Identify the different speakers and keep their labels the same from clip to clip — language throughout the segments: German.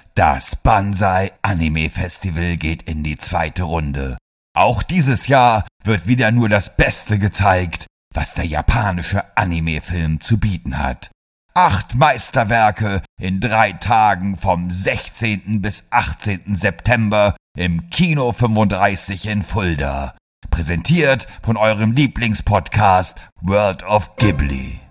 Speaker 1: Das Banzai Anime Festival geht in die zweite Runde. Auch dieses Jahr wird wieder nur das Beste gezeigt, was der japanische Anime-Film zu bieten hat. 8 Meisterwerke in 3 Tagen vom 16. bis 18. September im Kino 35 in Fulda. Präsentiert von eurem Lieblingspodcast World of Ghibli.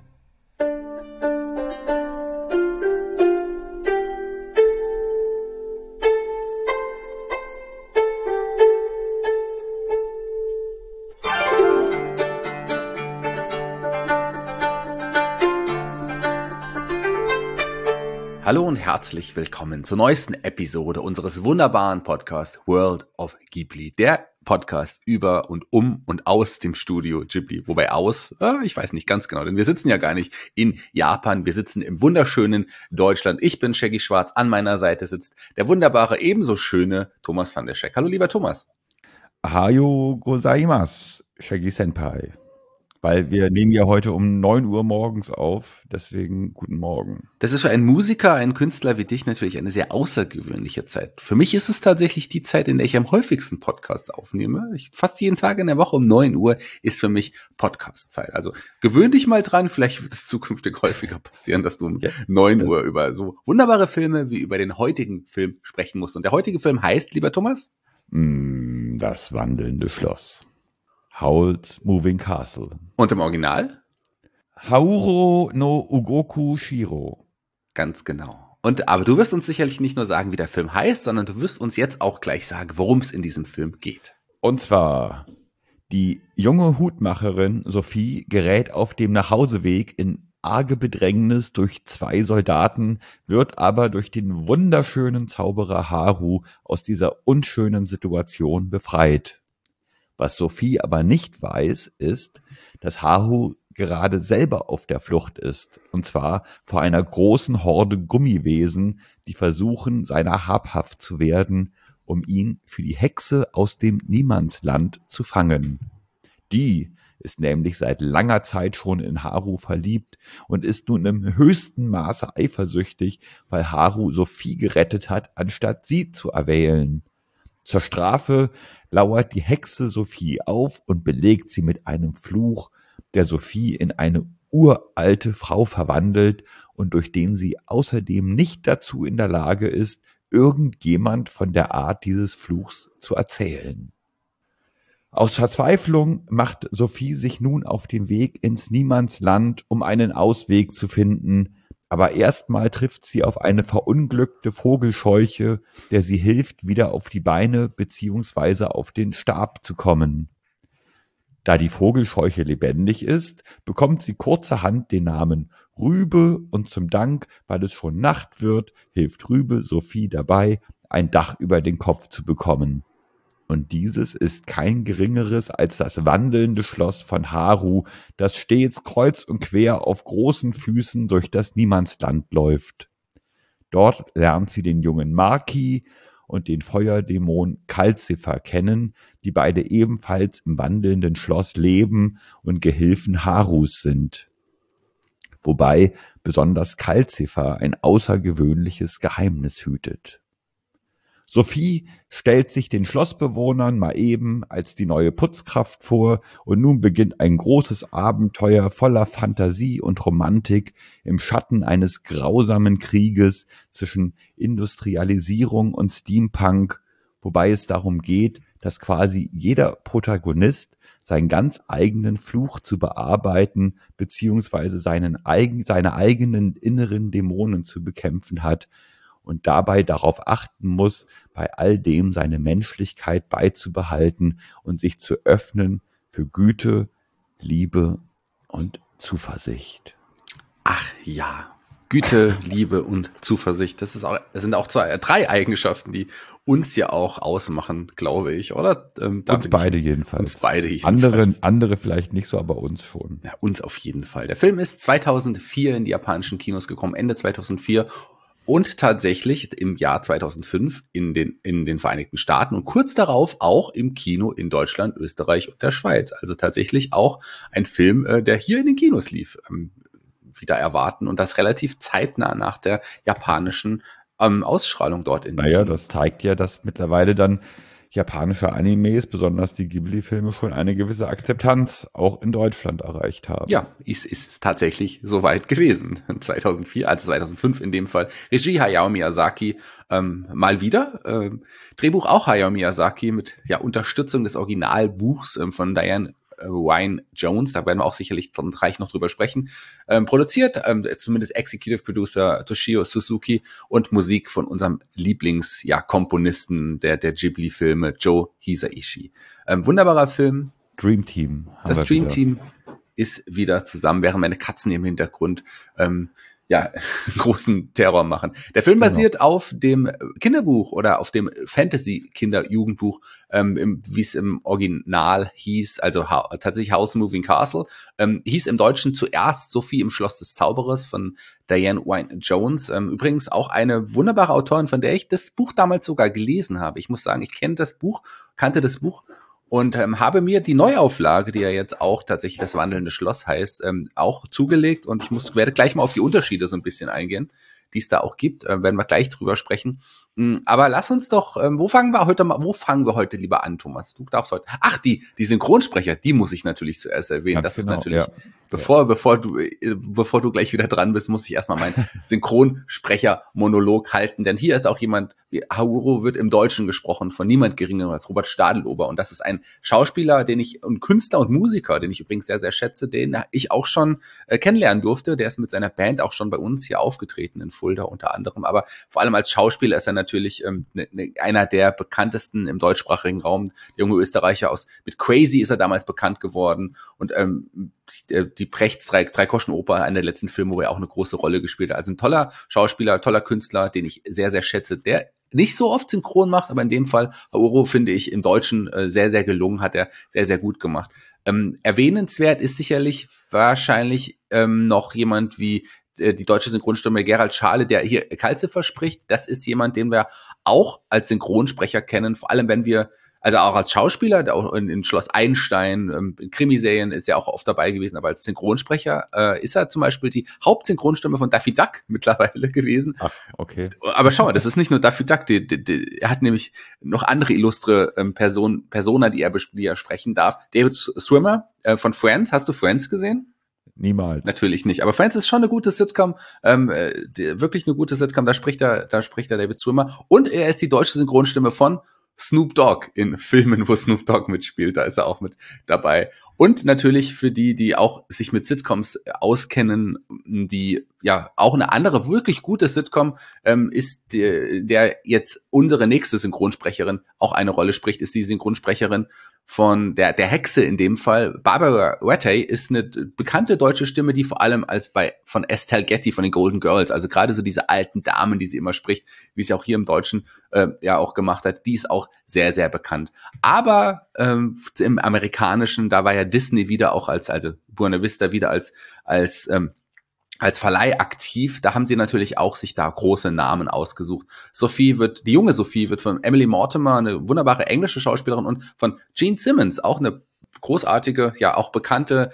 Speaker 2: Hallo und herzlich willkommen zur neuesten Episode unseres wunderbaren Podcasts World of Ghibli. Der Podcast über und um und aus dem Studio Ghibli. Wobei ich weiß nicht ganz genau, denn wir sitzen ja gar nicht in Japan. Wir sitzen im wunderschönen Deutschland. Ich bin Shaggy Schwarz. An meiner Seite sitzt der wunderbare, ebenso schöne Thomas van der Scheck. Hallo lieber Thomas.
Speaker 3: Ahayo gozaimasu, Shaggy Senpai. Weil wir nehmen ja heute um 9 Uhr morgens auf, deswegen guten Morgen.
Speaker 2: Das ist für einen Musiker, einen Künstler wie dich natürlich eine sehr außergewöhnliche Zeit. Für mich ist es tatsächlich die Zeit, in der ich am häufigsten Podcasts aufnehme. Fast jeden Tag in der Woche um 9 Uhr ist für mich Podcast-Zeit. Also gewöhn dich mal dran, vielleicht wird es zukünftig häufiger passieren, dass du um 9 Uhr über so wunderbare Filme wie über den heutigen Film sprechen musst. Und der heutige Film heißt, lieber Thomas?
Speaker 3: Das wandelnde Schloss. Howl's Moving Castle.
Speaker 2: Und im Original?
Speaker 3: Hauro no Ugoku Shiro.
Speaker 2: Ganz genau. Aber du wirst uns sicherlich nicht nur sagen, wie der Film heißt, sondern du wirst uns jetzt auch gleich sagen, worum es in diesem Film geht.
Speaker 3: Und zwar, die junge Hutmacherin Sophie gerät auf dem Nachhauseweg in arge Bedrängnis durch 2 Soldaten, wird aber durch den wunderschönen Zauberer Haru aus dieser unschönen Situation befreit. Was Sophie aber nicht weiß, ist, dass Haru gerade selber auf der Flucht ist, und zwar vor einer großen Horde Gummiwesen, die versuchen, seiner habhaft zu werden, um ihn für die Hexe aus dem Niemandsland zu fangen. Die ist nämlich seit langer Zeit schon in Haru verliebt und ist nun im höchsten Maße eifersüchtig, weil Haru Sophie gerettet hat, anstatt sie zu erwählen. Zur Strafe lauert die Hexe Sophie auf und belegt sie mit einem Fluch, der Sophie in eine uralte Frau verwandelt und durch den sie außerdem nicht dazu in der Lage ist, irgendjemand von der Art dieses Fluchs zu erzählen. Aus Verzweiflung macht Sophie sich nun auf den Weg ins Niemandsland, um einen Ausweg zu finden, aber erstmal trifft sie auf eine verunglückte Vogelscheuche, der sie hilft, wieder auf die Beine bzw. auf den Stab zu kommen. Da die Vogelscheuche lebendig ist, bekommt sie kurzerhand den Namen Rübe und zum Dank, weil es schon Nacht wird, hilft Rübe Sophie dabei, ein Dach über den Kopf zu bekommen. Und dieses ist kein geringeres als das wandelnde Schloss von Haru, das stets kreuz und quer auf großen Füßen durch das Niemandsland läuft. Dort lernt sie den jungen Maki und den Feuerdämon Calcifer kennen, die beide ebenfalls im wandelnden Schloss leben und Gehilfen Harus sind. Wobei besonders Calcifer ein außergewöhnliches Geheimnis hütet. Sophie stellt sich den Schlossbewohnern mal eben als die neue Putzkraft vor und nun beginnt ein großes Abenteuer voller Fantasie und Romantik im Schatten eines grausamen Krieges zwischen Industrialisierung und Steampunk, wobei es darum geht, dass quasi jeder Protagonist seinen ganz eigenen Fluch zu bearbeiten beziehungsweise seine eigenen inneren Dämonen zu bekämpfen hat, und dabei darauf achten muss, bei all dem seine Menschlichkeit beizubehalten und sich zu öffnen für Güte, Liebe und Zuversicht.
Speaker 2: Ach ja, Güte, Liebe und Zuversicht, das sind auch 3 Eigenschaften, die uns ja auch ausmachen, glaube ich, oder?
Speaker 3: Uns beide jedenfalls. Andere vielleicht nicht so, aber uns schon.
Speaker 2: Ja, uns auf jeden Fall. Der Film ist 2004 in die japanischen Kinos gekommen, Ende 2004. Und tatsächlich im Jahr 2005 in den Vereinigten Staaten und kurz darauf auch im Kino in Deutschland, Österreich und der Schweiz. Also tatsächlich auch ein Film, der hier in den Kinos lief, wieder erwarten und das relativ zeitnah nach der japanischen Ausstrahlung dort in den
Speaker 3: Naja,
Speaker 2: Kinos.
Speaker 3: das zeigt ja, dass mittlerweile dann japanische Animes, besonders die Ghibli-Filme, schon eine gewisse Akzeptanz auch in Deutschland erreicht haben.
Speaker 2: Ja, ist tatsächlich soweit gewesen. 2004, also 2005 in dem Fall. Regie Hayao Miyazaki, mal wieder. Drehbuch auch Hayao Miyazaki mit Unterstützung des Originalbuchs von Diane Wynne Jones. Da werden wir auch sicherlich gleich noch drüber sprechen. Produziert, zumindest Executive Producer Toshio Suzuki und Musik von unserem Komponisten der Ghibli-Filme, Joe Hisaishi. Wunderbarer Film.
Speaker 3: Dream Team.
Speaker 2: Das Dream Team ist wieder zusammen, während meine Katzen im Hintergrund großen Terror machen. Der Film basiert auf dem Kinderbuch oder auf dem Fantasy-Kinder-Jugendbuch, wie es im Original hieß, also tatsächlich House Moving Castle, hieß im Deutschen zuerst Sophie im Schloss des Zauberers von Diane Wynne Jones. Übrigens auch eine wunderbare Autorin, von der ich das Buch damals sogar gelesen habe. Ich muss sagen, ich kannte das Buch und habe mir die Neuauflage, die ja jetzt auch tatsächlich das wandelnde Schloss heißt, auch zugelegt und werde gleich mal auf die Unterschiede so ein bisschen eingehen, die es da auch gibt, werden wir gleich drüber sprechen. Aber lass uns doch, wo fangen wir heute lieber an, Thomas? Du darfst heute. Ach, die Synchronsprecher, die muss ich natürlich zuerst erwähnen.
Speaker 3: Ganz
Speaker 2: das ist
Speaker 3: genau,
Speaker 2: natürlich,
Speaker 3: ja.
Speaker 2: bevor du gleich wieder dran bist, muss ich erstmal meinen Synchronsprecher-Monolog halten, denn hier ist auch jemand, wie Haruo wird im Deutschen gesprochen von niemand geringerem als Robert Stadelober und das ist ein Schauspieler, und Künstler und Musiker, den ich übrigens sehr, sehr schätze, den ich auch schon kennenlernen durfte. Der ist mit seiner Band auch schon bei uns hier aufgetreten in Fulda unter anderem, aber vor allem als Schauspieler ist er natürlich einer der bekanntesten im deutschsprachigen Raum. Der junge Österreicher mit Crazy ist er damals bekannt geworden und die Brechts Drei-Groschen-Oper, einer der letzten Filme, wo er auch eine große Rolle gespielt hat. Also ein toller Schauspieler, toller Künstler, den ich sehr, sehr schätze, der nicht so oft synchron macht, aber in dem Fall, Haruo, finde ich, im Deutschen sehr, sehr gelungen, hat er sehr, sehr gut gemacht. Erwähnenswert ist sicherlich wahrscheinlich noch jemand wie die deutsche Synchronstimme Gerald Schale, der hier Calcifer spricht. Das ist jemand, den wir auch als Synchronsprecher kennen, vor allem wenn wir, also auch als Schauspieler, der auch in Schloss Einstein, in Krimiserien ist er auch oft dabei gewesen, aber als Synchronsprecher ist er zum Beispiel die Hauptsynchronstimme von Daffy Duck mittlerweile gewesen.
Speaker 3: Ach, okay.
Speaker 2: Aber schau mal, das ist nicht nur Daffy Duck, er hat nämlich noch andere illustre Persona, die er sprechen darf. David Swimmer von Friends, hast du Friends gesehen?
Speaker 3: Niemals.
Speaker 2: Natürlich nicht. Aber Friends ist schon eine gute Sitcom, wirklich eine gute Sitcom. Da spricht er David Swimmer. Und er ist die deutsche Synchronstimme von Snoop Dogg in Filmen, wo Snoop Dogg mitspielt. Da ist er auch mit dabei. Und natürlich für die auch sich mit Sitcoms auskennen, die auch eine andere wirklich gute Sitcom ist, der jetzt unsere nächste Synchronsprecherin auch eine Rolle spricht, ist die Synchronsprecherin von der Hexe in dem Fall. Barbara Rattay ist eine bekannte deutsche Stimme, die vor allem von Estelle Getty von den Golden Girls, also gerade so diese alten Damen, die sie immer spricht, wie sie auch hier im Deutschen auch gemacht hat, die ist auch sehr, sehr bekannt. Aber im Amerikanischen, da war ja Disney wieder auch also Buena Vista wieder als Verleih aktiv, da haben sie natürlich auch sich da große Namen ausgesucht. Die junge Sophie wird von Emily Mortimer, eine wunderbare englische Schauspielerin, und von Gene Simmons, auch eine großartige, auch bekannte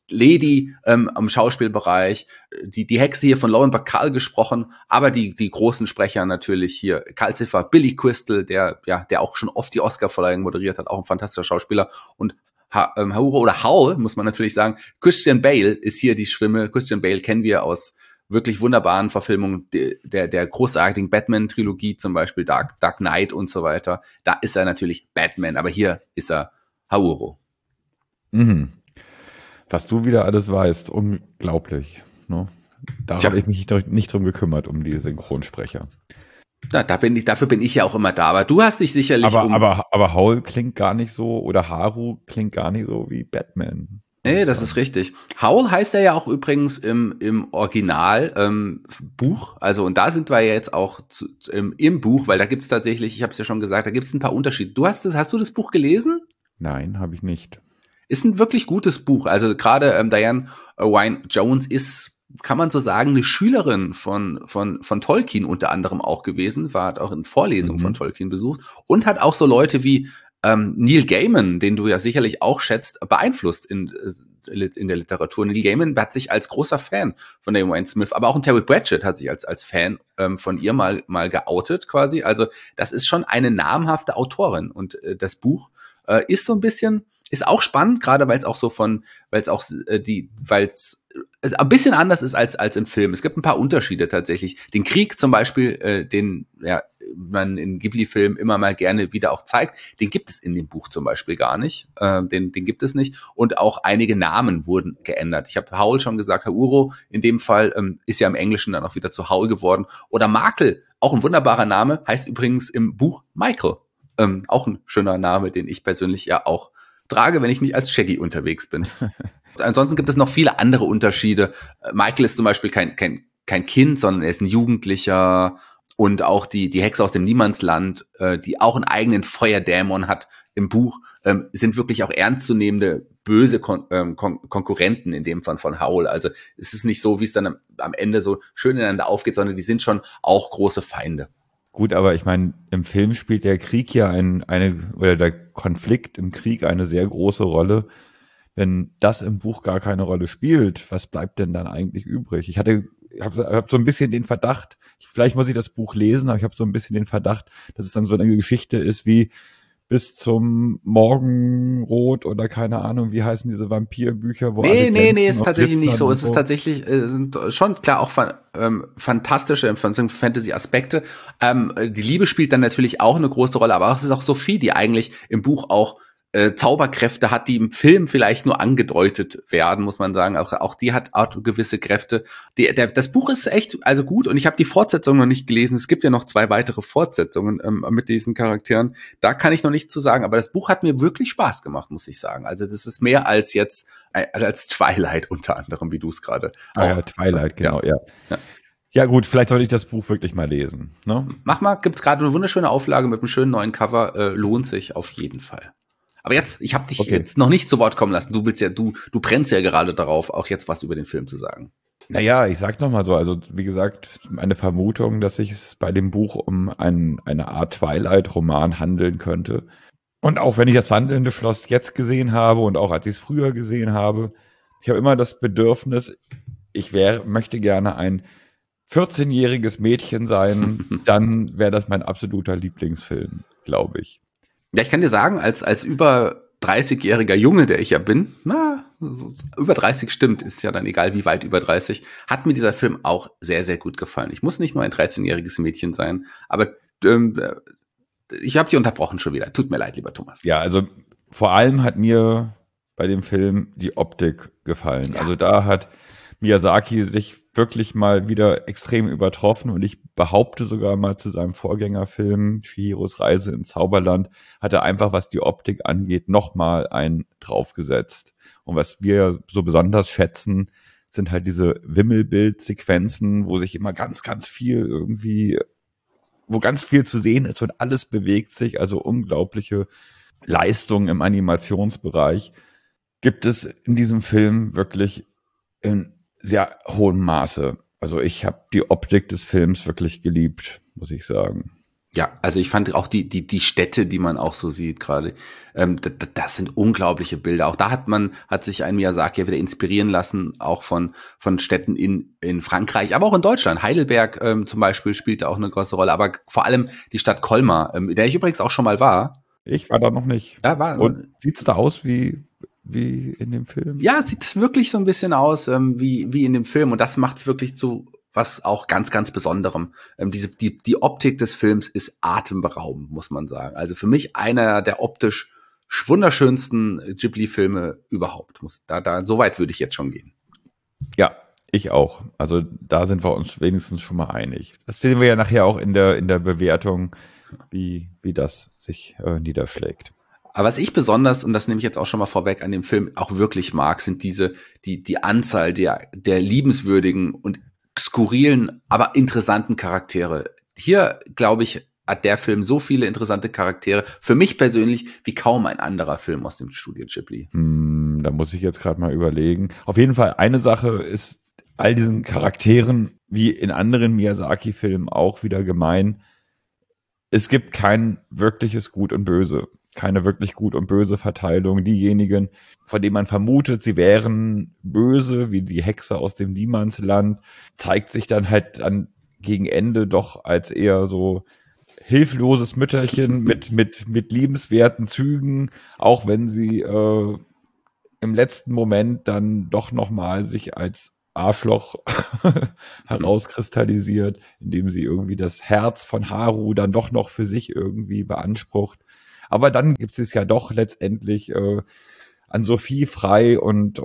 Speaker 2: Lady im Schauspielbereich. Die Hexe hier von Lauren Bacall gesprochen, aber die großen Sprecher natürlich hier Calcifer, Billy Crystal, der auch schon oft die Oscar-Verleihung moderiert hat, auch ein fantastischer Schauspieler, und Haruo oder Howl, muss man natürlich sagen. Christian Bale ist hier die Stimme. Christian Bale kennen wir aus wirklich wunderbaren Verfilmungen der großartigen Batman-Trilogie, zum Beispiel Dark Knight und so weiter. Da ist er natürlich Batman, aber hier ist er Haruo.
Speaker 3: Mhm. Was du wieder alles weißt, unglaublich. Ne? Da habe ich mich nicht drum gekümmert, um die Synchronsprecher.
Speaker 2: Dafür bin ich ja auch immer da, aber du hast dich sicherlich
Speaker 3: aber Howl klingt gar nicht so, oder Haru klingt gar nicht so wie Batman.
Speaker 2: Nee, das ist richtig. Howl heißt er ja auch übrigens im Original Buch, also, und da sind wir ja jetzt auch im Buch, weil da gibt's tatsächlich, ich habe es ja schon gesagt, da gibt's ein paar Unterschiede. Hast du das Buch gelesen?
Speaker 3: Nein, habe ich nicht.
Speaker 2: Ist ein wirklich gutes Buch, also gerade Diane Wynne Jones ist, kann man so sagen, eine Schülerin von Tolkien unter anderem auch gewesen, hat auch in Vorlesungen von Tolkien besucht und hat auch so Leute wie Neil Gaiman, den du ja sicherlich auch schätzt, beeinflusst in in der Literatur. Neil Gaiman hat sich als großer Fan von der Wayne Smith, aber auch ein Terry Pratchett hat sich als Fan von ihr mal geoutet quasi. Also das ist schon eine namhafte Autorin und das Buch ist so ein bisschen, ist auch spannend, gerade weil es ein bisschen anders ist als im Film. Es gibt ein paar Unterschiede tatsächlich. Den Krieg zum Beispiel, den man in Ghibli-Filmen immer mal gerne wieder auch zeigt, den gibt es in dem Buch zum Beispiel gar nicht. Den gibt es nicht. Und auch einige Namen wurden geändert. Ich habe Howl schon gesagt, Hauro in dem Fall ist ja im Englischen dann auch wieder zu Howl geworden. Oder Makel, auch ein wunderbarer Name, heißt übrigens im Buch Michael. Auch ein schöner Name, den ich persönlich ja auch trage, wenn ich nicht als Shaggy unterwegs bin. Ansonsten gibt es noch viele andere Unterschiede. Michael ist zum Beispiel kein Kind, sondern er ist ein Jugendlicher. Und auch die Hexe aus dem Niemandsland, die auch einen eigenen Feuerdämon hat im Buch, sind wirklich auch ernstzunehmende, böse Konkurrenten in dem Fall von Howl. Also es ist nicht so, wie es dann am Ende so schön ineinander aufgeht, sondern die sind schon auch große Feinde.
Speaker 3: Gut, aber ich meine, im Film spielt der Krieg ja oder der Konflikt im Krieg eine sehr große Rolle. Wenn das im Buch gar keine Rolle spielt, was bleibt denn dann eigentlich übrig? Ich habe so ein bisschen den Verdacht, vielleicht muss ich das Buch lesen, aber ich habe so ein bisschen den Verdacht, dass es dann so eine Geschichte ist wie bis zum Morgenrot oder keine Ahnung, wie heißen diese Vampirbücher, wo alle glänzen
Speaker 2: Nee, ist tatsächlich nicht so.
Speaker 3: und
Speaker 2: Es ist tatsächlich, sind schon klar auch fantastische Fantasy-Aspekte. Die Liebe spielt dann natürlich auch eine große Rolle, aber es ist auch Sophie, die eigentlich im Buch auch Zauberkräfte hat, die im Film vielleicht nur angedeutet werden, muss man sagen. Auch die hat gewisse Kräfte. Das Buch ist echt also gut und ich habe die Fortsetzung noch nicht gelesen. Es gibt ja noch 2 weitere Fortsetzungen mit diesen Charakteren. Da kann ich noch nichts zu sagen, aber das Buch hat mir wirklich Spaß gemacht, muss ich sagen. Also das ist mehr als jetzt als Twilight unter anderem, wie du es gerade
Speaker 3: ja, Twilight, genau, ja. Ja gut, vielleicht sollte ich das Buch wirklich mal lesen. Ne?
Speaker 2: Mach mal, gibt's gerade eine wunderschöne Auflage mit einem schönen neuen Cover, lohnt sich auf jeden Fall. Aber jetzt, ich habe dich jetzt noch nicht zu Wort kommen lassen. Du willst ja, du brennst ja gerade darauf, auch jetzt was über den Film zu sagen.
Speaker 3: Naja, ich sag noch mal so, also wie gesagt, eine Vermutung, dass sich es bei dem Buch um eine Art Twilight-Roman handeln könnte. Und auch wenn ich das Wandelnde Schloss jetzt gesehen habe und auch als ich es früher gesehen habe, ich habe immer das Bedürfnis, möchte gerne ein 14-jähriges Mädchen sein, dann wäre das mein absoluter Lieblingsfilm, glaube ich.
Speaker 2: Ja, ich kann dir sagen, als über 30-jähriger Junge, der ich ja bin, über 30 stimmt, ist ja dann egal, wie weit über 30, hat mir dieser Film auch sehr, sehr gut gefallen. Ich muss nicht nur ein 13-jähriges Mädchen sein, aber ich habe dich unterbrochen schon wieder. Tut mir leid, lieber Thomas.
Speaker 3: Ja, also vor allem hat mir bei dem Film die Optik gefallen. Ja. Also da hat Miyazaki sich wirklich mal wieder extrem übertroffen und ich behaupte sogar mal zu seinem Vorgängerfilm Chihiros Reise ins Zauberland hat er einfach, was die Optik angeht, nochmal einen draufgesetzt. Und was wir so besonders schätzen, sind halt diese Wimmelbildsequenzen, wo sich immer ganz, ganz viel wo ganz viel zu sehen ist und alles bewegt sich, also unglaubliche Leistung im Animationsbereich gibt es in diesem Film wirklich in sehr hohem Maße. Also ich habe die Optik des Films wirklich geliebt, muss ich sagen.
Speaker 2: Ja, also ich fand auch die Städte, die man auch so sieht gerade, das sind unglaubliche Bilder. Auch da hat sich ein Miyazaki ja wieder inspirieren lassen, auch von Städten in Frankreich, aber auch in Deutschland. Heidelberg zum Beispiel spielte auch eine große Rolle, aber vor allem die Stadt Colmar, in der ich übrigens auch schon mal war.
Speaker 3: Ich war da noch nicht.
Speaker 2: Ja,
Speaker 3: und sieht's da aus wie in dem Film?
Speaker 2: Ja, sieht wirklich so ein bisschen aus wie in dem Film und das macht es wirklich zu was auch ganz, ganz Besonderem. Die Optik des Films ist atemberaubend, muss man sagen. Also für mich einer der optisch wunderschönsten Ghibli-Filme überhaupt. So weit würde ich jetzt schon gehen.
Speaker 3: Ja, ich auch. Also da sind wir uns wenigstens schon mal einig. Das sehen wir ja nachher auch in der Bewertung, wie das sich niederschlägt.
Speaker 2: Aber was ich besonders, und das nehme ich jetzt auch schon mal vorweg, an dem Film auch wirklich mag, sind die Anzahl der liebenswürdigen und skurrilen, aber interessanten Charaktere. Hier, glaube ich, hat der Film so viele interessante Charaktere, für mich persönlich, wie kaum ein anderer Film aus dem Studio Ghibli.
Speaker 3: Da muss ich jetzt gerade mal überlegen. Auf jeden Fall, eine Sache ist all diesen Charakteren, wie in anderen Miyazaki-Filmen auch wieder gemein, es gibt kein wirkliches Gut und Böse. keine wirklich gut und böse Verteilung. Diejenigen, von denen man vermutet, sie wären böse, wie die Hexe aus dem Niemandsland, zeigt sich dann halt dann gegen Ende doch als eher so hilfloses Mütterchen mit liebenswerten Zügen, auch wenn sie im letzten Moment dann doch nochmal sich als Arschloch herauskristallisiert, indem sie irgendwie das Herz von Haru dann doch noch für sich irgendwie beansprucht. Aber dann gibt es ja doch letztendlich an Sophie frei und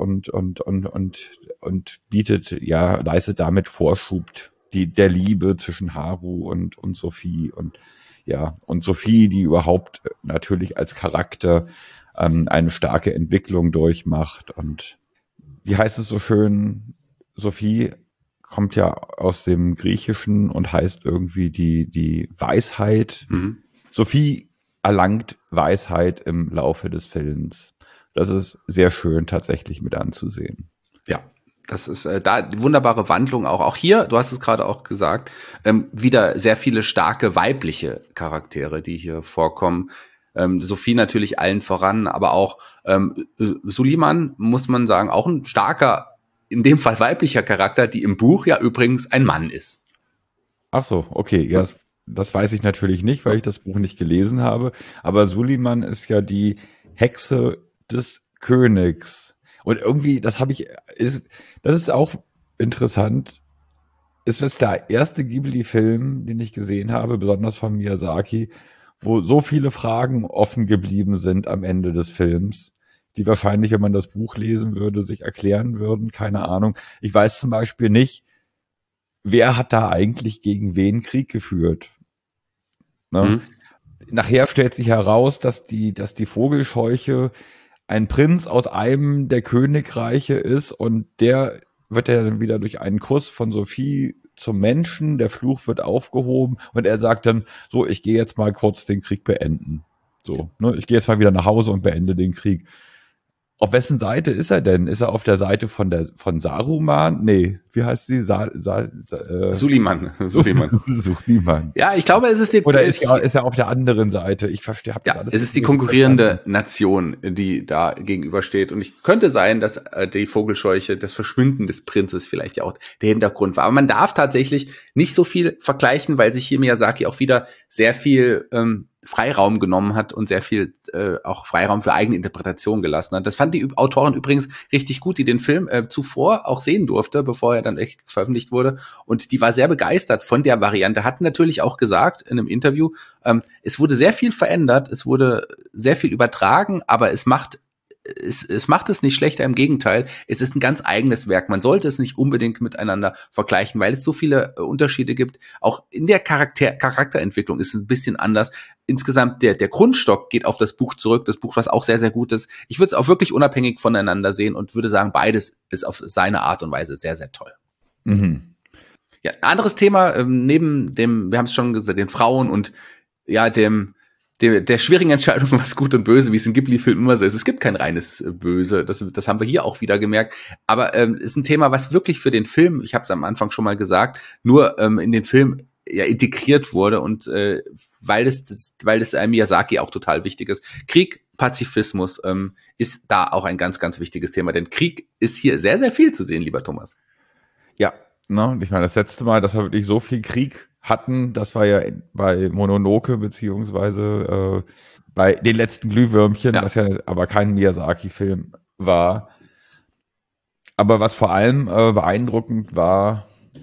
Speaker 3: bietet, ja, leistet damit Vorschub der Liebe zwischen Haru und Sophie und ja, und Sophie, die überhaupt natürlich als Charakter eine starke Entwicklung durchmacht. Und wie heißt es so schön, Sophie kommt ja aus dem Griechischen und heißt irgendwie die Weisheit.
Speaker 2: Mhm.
Speaker 3: Sophie erlangt Weisheit im Laufe des Films. Das ist sehr schön tatsächlich mit anzusehen.
Speaker 2: Ja, das ist da die wunderbare Wandlung auch. Auch hier, du hast es gerade auch gesagt, wieder sehr viele starke weibliche Charaktere, die hier vorkommen. Sophie natürlich allen voran, aber auch Suliman, muss man sagen, auch ein starker, in dem Fall weiblicher Charakter, die im Buch ja übrigens ein Mann ist.
Speaker 3: Ach so, okay, ja, das weiß ich natürlich nicht, weil ich das Buch nicht gelesen habe. Aber Suliman ist ja die Hexe des Königs. Und irgendwie, das ist auch interessant. Ist das der erste Ghibli-Film, den ich gesehen habe, besonders von Miyazaki, wo so viele Fragen offen geblieben sind am Ende des Films, die wahrscheinlich, wenn man das Buch lesen würde, sich erklären würden. Keine Ahnung. Ich weiß zum Beispiel nicht, wer hat da eigentlich gegen wen Krieg geführt? Ne?
Speaker 2: Mhm.
Speaker 3: Nachher stellt sich heraus, dass die Vogelscheuche ein Prinz aus einem der Königreiche ist und der wird ja dann wieder durch einen Kuss von Sophie zum Menschen, der Fluch wird aufgehoben und er sagt dann, so, ich gehe jetzt mal kurz den Krieg beenden. So, ne, ich gehe jetzt mal wieder nach Hause und beende den Krieg. Auf wessen Seite ist er denn? Ist er auf der Seite von Saruman? Nee, wie heißt sie?
Speaker 2: Suliman.
Speaker 3: Suliman.
Speaker 2: Ja, ich glaube, es ist die,
Speaker 3: Oder ist er auf der anderen Seite? Ich verstehe.
Speaker 2: Ja, es ist die konkurrierende Nation, die da gegenübersteht. Und ich könnte sein, dass die Vogelscheuche, das Verschwinden des Prinzes vielleicht ja auch der Hintergrund war. Aber man darf tatsächlich nicht so viel vergleichen, weil sich hier Miyazaki auch wieder sehr viel Freiraum genommen hat und sehr viel auch Freiraum für eigene Interpretation gelassen hat. Das fand die Autorin übrigens richtig gut, die den Film zuvor auch sehen durfte, bevor er dann echt veröffentlicht wurde. Und die war sehr begeistert von der Variante. Hat natürlich auch gesagt in einem Interview, es wurde sehr viel verändert, es wurde sehr viel übertragen, aber es macht es nicht schlechter, im Gegenteil, es ist ein ganz eigenes Werk. Man sollte es nicht unbedingt miteinander vergleichen, weil es so viele Unterschiede gibt. Auch in der Charakterentwicklung ist es ein bisschen anders. Insgesamt der Grundstock geht auf das Buch zurück, das Buch, was auch sehr, sehr gut ist. Ich würde es auch wirklich unabhängig voneinander sehen und würde sagen, beides ist auf seine Art und Weise sehr, sehr toll.
Speaker 3: Mhm.
Speaker 2: Ja, ein anderes Thema, neben dem, wir haben es schon gesagt, den Frauen und ja, der schwierigen Entscheidung, was gut und böse, wie es in Ghibli-Filmen immer so ist. Es gibt kein reines Böse, das haben wir hier auch wieder gemerkt. Aber ist ein Thema, was wirklich für den Film, ich habe es am Anfang schon mal gesagt, nur in den Film ja integriert wurde und weil es Miyazaki auch total wichtig ist. Krieg, Pazifismus ist da auch ein ganz, ganz wichtiges Thema, denn Krieg ist hier sehr, sehr viel zu sehen, lieber Thomas.
Speaker 3: Ja, ne, ich meine, das letzte Mal, dass wir wirklich so viel Krieg hatten, das war ja bei Mononoke beziehungsweise bei den letzten Glühwürmchen, was ja aber kein Miyazaki-Film war. Aber was vor allem beeindruckend war,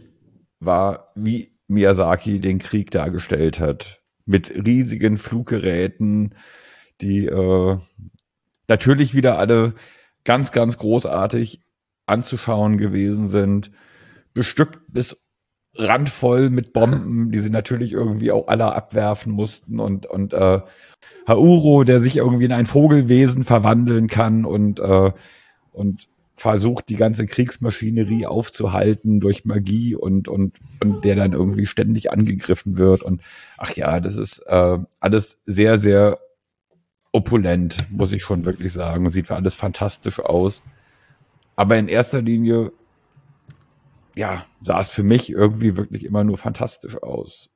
Speaker 3: wie Miyazaki den Krieg dargestellt hat. Mit riesigen Fluggeräten, die natürlich wieder alle ganz, ganz großartig anzuschauen gewesen sind. Bestückt bis randvoll mit Bomben, die sie natürlich irgendwie auch alle abwerfen mussten und Hauro, der sich irgendwie in ein Vogelwesen verwandeln kann und versucht, die ganze Kriegsmaschinerie aufzuhalten durch Magie und der dann irgendwie ständig angegriffen wird und ach ja, das ist alles sehr, sehr opulent, muss ich schon wirklich sagen. Sieht alles fantastisch aus. Aber in erster Linie ja, sah es für mich irgendwie wirklich immer nur fantastisch aus.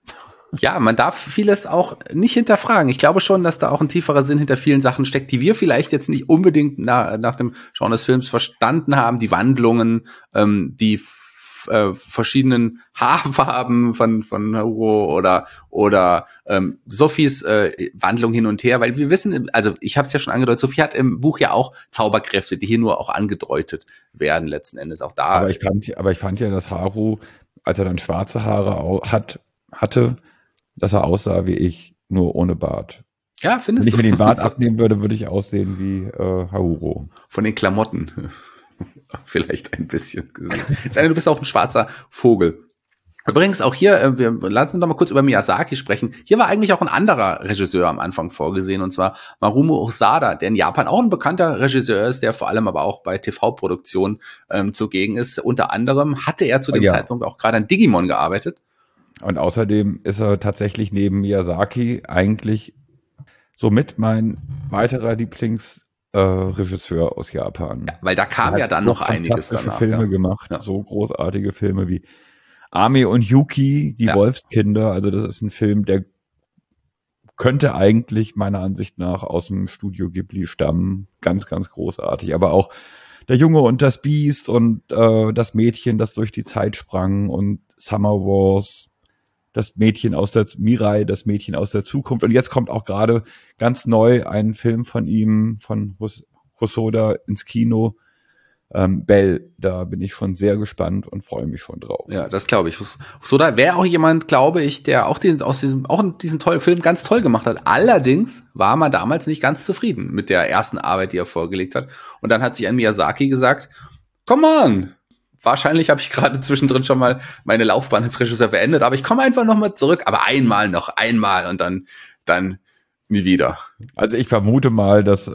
Speaker 2: Ja, man darf vieles auch nicht hinterfragen. Ich glaube schon, dass da auch ein tieferer Sinn hinter vielen Sachen steckt, die wir vielleicht jetzt nicht unbedingt nach dem Schauen des Films verstanden haben. Die Wandlungen, die verschiedenen Haarfarben von Hahuro oder Sophies Wandlung hin und her, weil wir wissen, also ich habe es ja schon angedeutet, Sophie hat im Buch ja auch Zauberkräfte, die hier nur auch angedeutet werden letzten Endes. Auch da.
Speaker 3: Aber ich fand ja, dass Haru, als er dann schwarze Haare hatte, dass er aussah wie ich, nur ohne Bart.
Speaker 2: Ja, findest
Speaker 3: Wenn
Speaker 2: du?
Speaker 3: ich mir den Bart abnehmen würde, würde ich aussehen wie Hahuro.
Speaker 2: Von den Klamotten. Vielleicht ein bisschen. Du bist auch ein schwarzer Vogel. Übrigens auch hier, wir lassen uns noch mal kurz über Miyazaki sprechen. Hier war eigentlich auch ein anderer Regisseur am Anfang vorgesehen, und zwar Marumo Hosoda, der in Japan auch ein bekannter Regisseur ist, der vor allem aber auch bei TV-Produktionen zugegen ist. Unter anderem hatte er zu dem Zeitpunkt auch gerade an Digimon gearbeitet.
Speaker 3: Und außerdem ist er tatsächlich neben Miyazaki eigentlich somit mein weiterer Lieblingsregisseur aus Japan.
Speaker 2: Ja, weil da kam ja dann noch einiges danach.
Speaker 3: Filme gemacht, so großartige Filme wie Ame und Yuki, die Wolfskinder. Also das ist ein Film, der könnte eigentlich meiner Ansicht nach aus dem Studio Ghibli stammen. Ganz, ganz großartig. Aber auch Der Junge und das Biest und das Mädchen, das durch die Zeit sprang, und Summer Wars, das Mädchen aus der Mirai, das Mädchen aus der Zukunft. Und jetzt kommt auch gerade ganz neu ein Film von ihm, von Hosoda, ins Kino. Bell, da bin ich schon sehr gespannt und freue mich schon drauf.
Speaker 2: Ja, das glaube ich. Hosoda wäre auch jemand, glaube ich, der auch diesen tollen Film ganz toll gemacht hat. Allerdings war man damals nicht ganz zufrieden mit der ersten Arbeit, die er vorgelegt hat. Und dann hat sich an Miyazaki gesagt, come on! Wahrscheinlich habe ich gerade zwischendrin schon mal meine Laufbahn als Regisseur beendet, aber ich komme einfach noch mal zurück, aber einmal und dann nie wieder.
Speaker 3: Also ich vermute mal, dass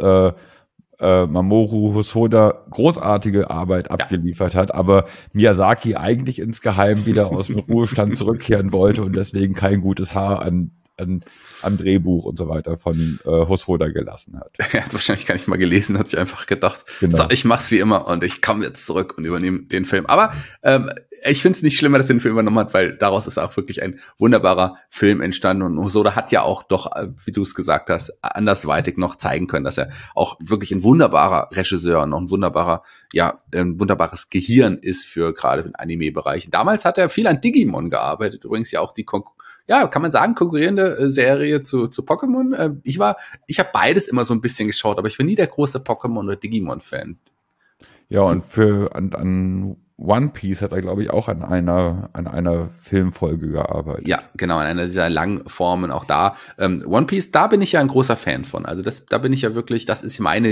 Speaker 3: Mamoru Hosoda großartige Arbeit abgeliefert hat, aber Miyazaki eigentlich insgeheim wieder aus dem Ruhestand zurückkehren wollte und deswegen kein gutes Haar am Drehbuch und so weiter von Hosoda gelassen hat.
Speaker 2: Er hat wahrscheinlich gar nicht mal gelesen, hat sich einfach gedacht,
Speaker 3: genau.
Speaker 2: So, ich mach's wie immer und ich komme jetzt zurück und übernehme den Film. Aber ich finde es nicht schlimmer, dass er den Film übernommen hat, weil daraus ist auch wirklich ein wunderbarer Film entstanden. Und Hosoda hat ja auch doch, wie du es gesagt hast, andersweitig noch zeigen können, dass er auch wirklich ein wunderbarer Regisseur und noch ein wunderbares Gehirn ist für gerade den Anime-Bereich. Damals hat er viel an Digimon gearbeitet, übrigens ja auch die kann man sagen, konkurrierende Serie zu Pokémon. Ich habe beides immer so ein bisschen geschaut, aber ich war nie der große Pokémon- oder Digimon-Fan.
Speaker 3: Ja, und an One Piece hat er, glaube ich, auch an einer Filmfolge gearbeitet.
Speaker 2: Ja, genau, an einer dieser langen Formen auch da. One Piece, da bin ich ja ein großer Fan von. Also da bin ich ja wirklich, das ist meine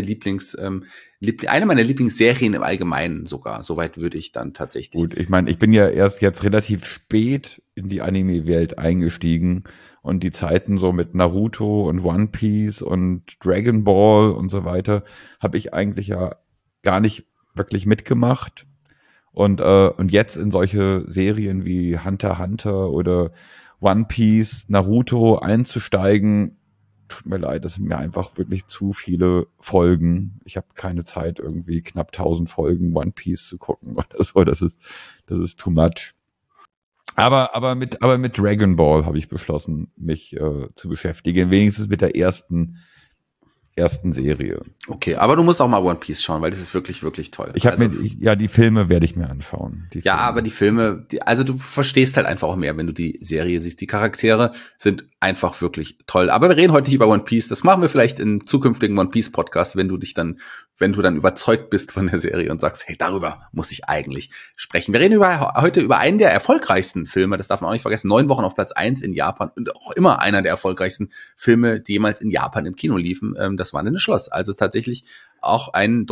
Speaker 2: eine meiner Lieblingsserien im Allgemeinen sogar. Soweit würde ich dann tatsächlich.
Speaker 3: Gut, ich meine, ich bin ja erst jetzt relativ spät in die Anime-Welt eingestiegen und die Zeiten so mit Naruto und One Piece und Dragon Ball und so weiter habe ich eigentlich ja gar nicht wirklich mitgemacht. Und jetzt in solche Serien wie Hunter x Hunter oder One Piece, Naruto einzusteigen, tut mir leid, das sind mir einfach wirklich zu viele Folgen. Ich habe keine Zeit, irgendwie knapp 1000 Folgen One Piece zu gucken oder so. Das ist too much. Aber mit Dragon Ball habe ich beschlossen, mich zu beschäftigen, wenigstens mit der ersten Serie.
Speaker 2: Okay, aber du musst auch mal One Piece schauen, weil das ist wirklich, wirklich toll.
Speaker 3: Die Filme werde ich mir anschauen.
Speaker 2: Aber die Filme, also du verstehst halt einfach auch mehr, wenn du die Serie siehst. Die Charaktere sind einfach wirklich toll. Aber wir reden heute nicht über One Piece. Das machen wir vielleicht in zukünftigen One Piece Podcast, wenn du dann überzeugt bist von der Serie und sagst, hey, darüber muss ich eigentlich sprechen. Wir reden heute über einen der erfolgreichsten Filme, das darf man auch nicht vergessen, 9 Wochen auf Platz 1 in Japan und auch immer einer der erfolgreichsten Filme, die jemals in Japan im Kino liefen. Das Wandelnde Schloss. Also tatsächlich auch ein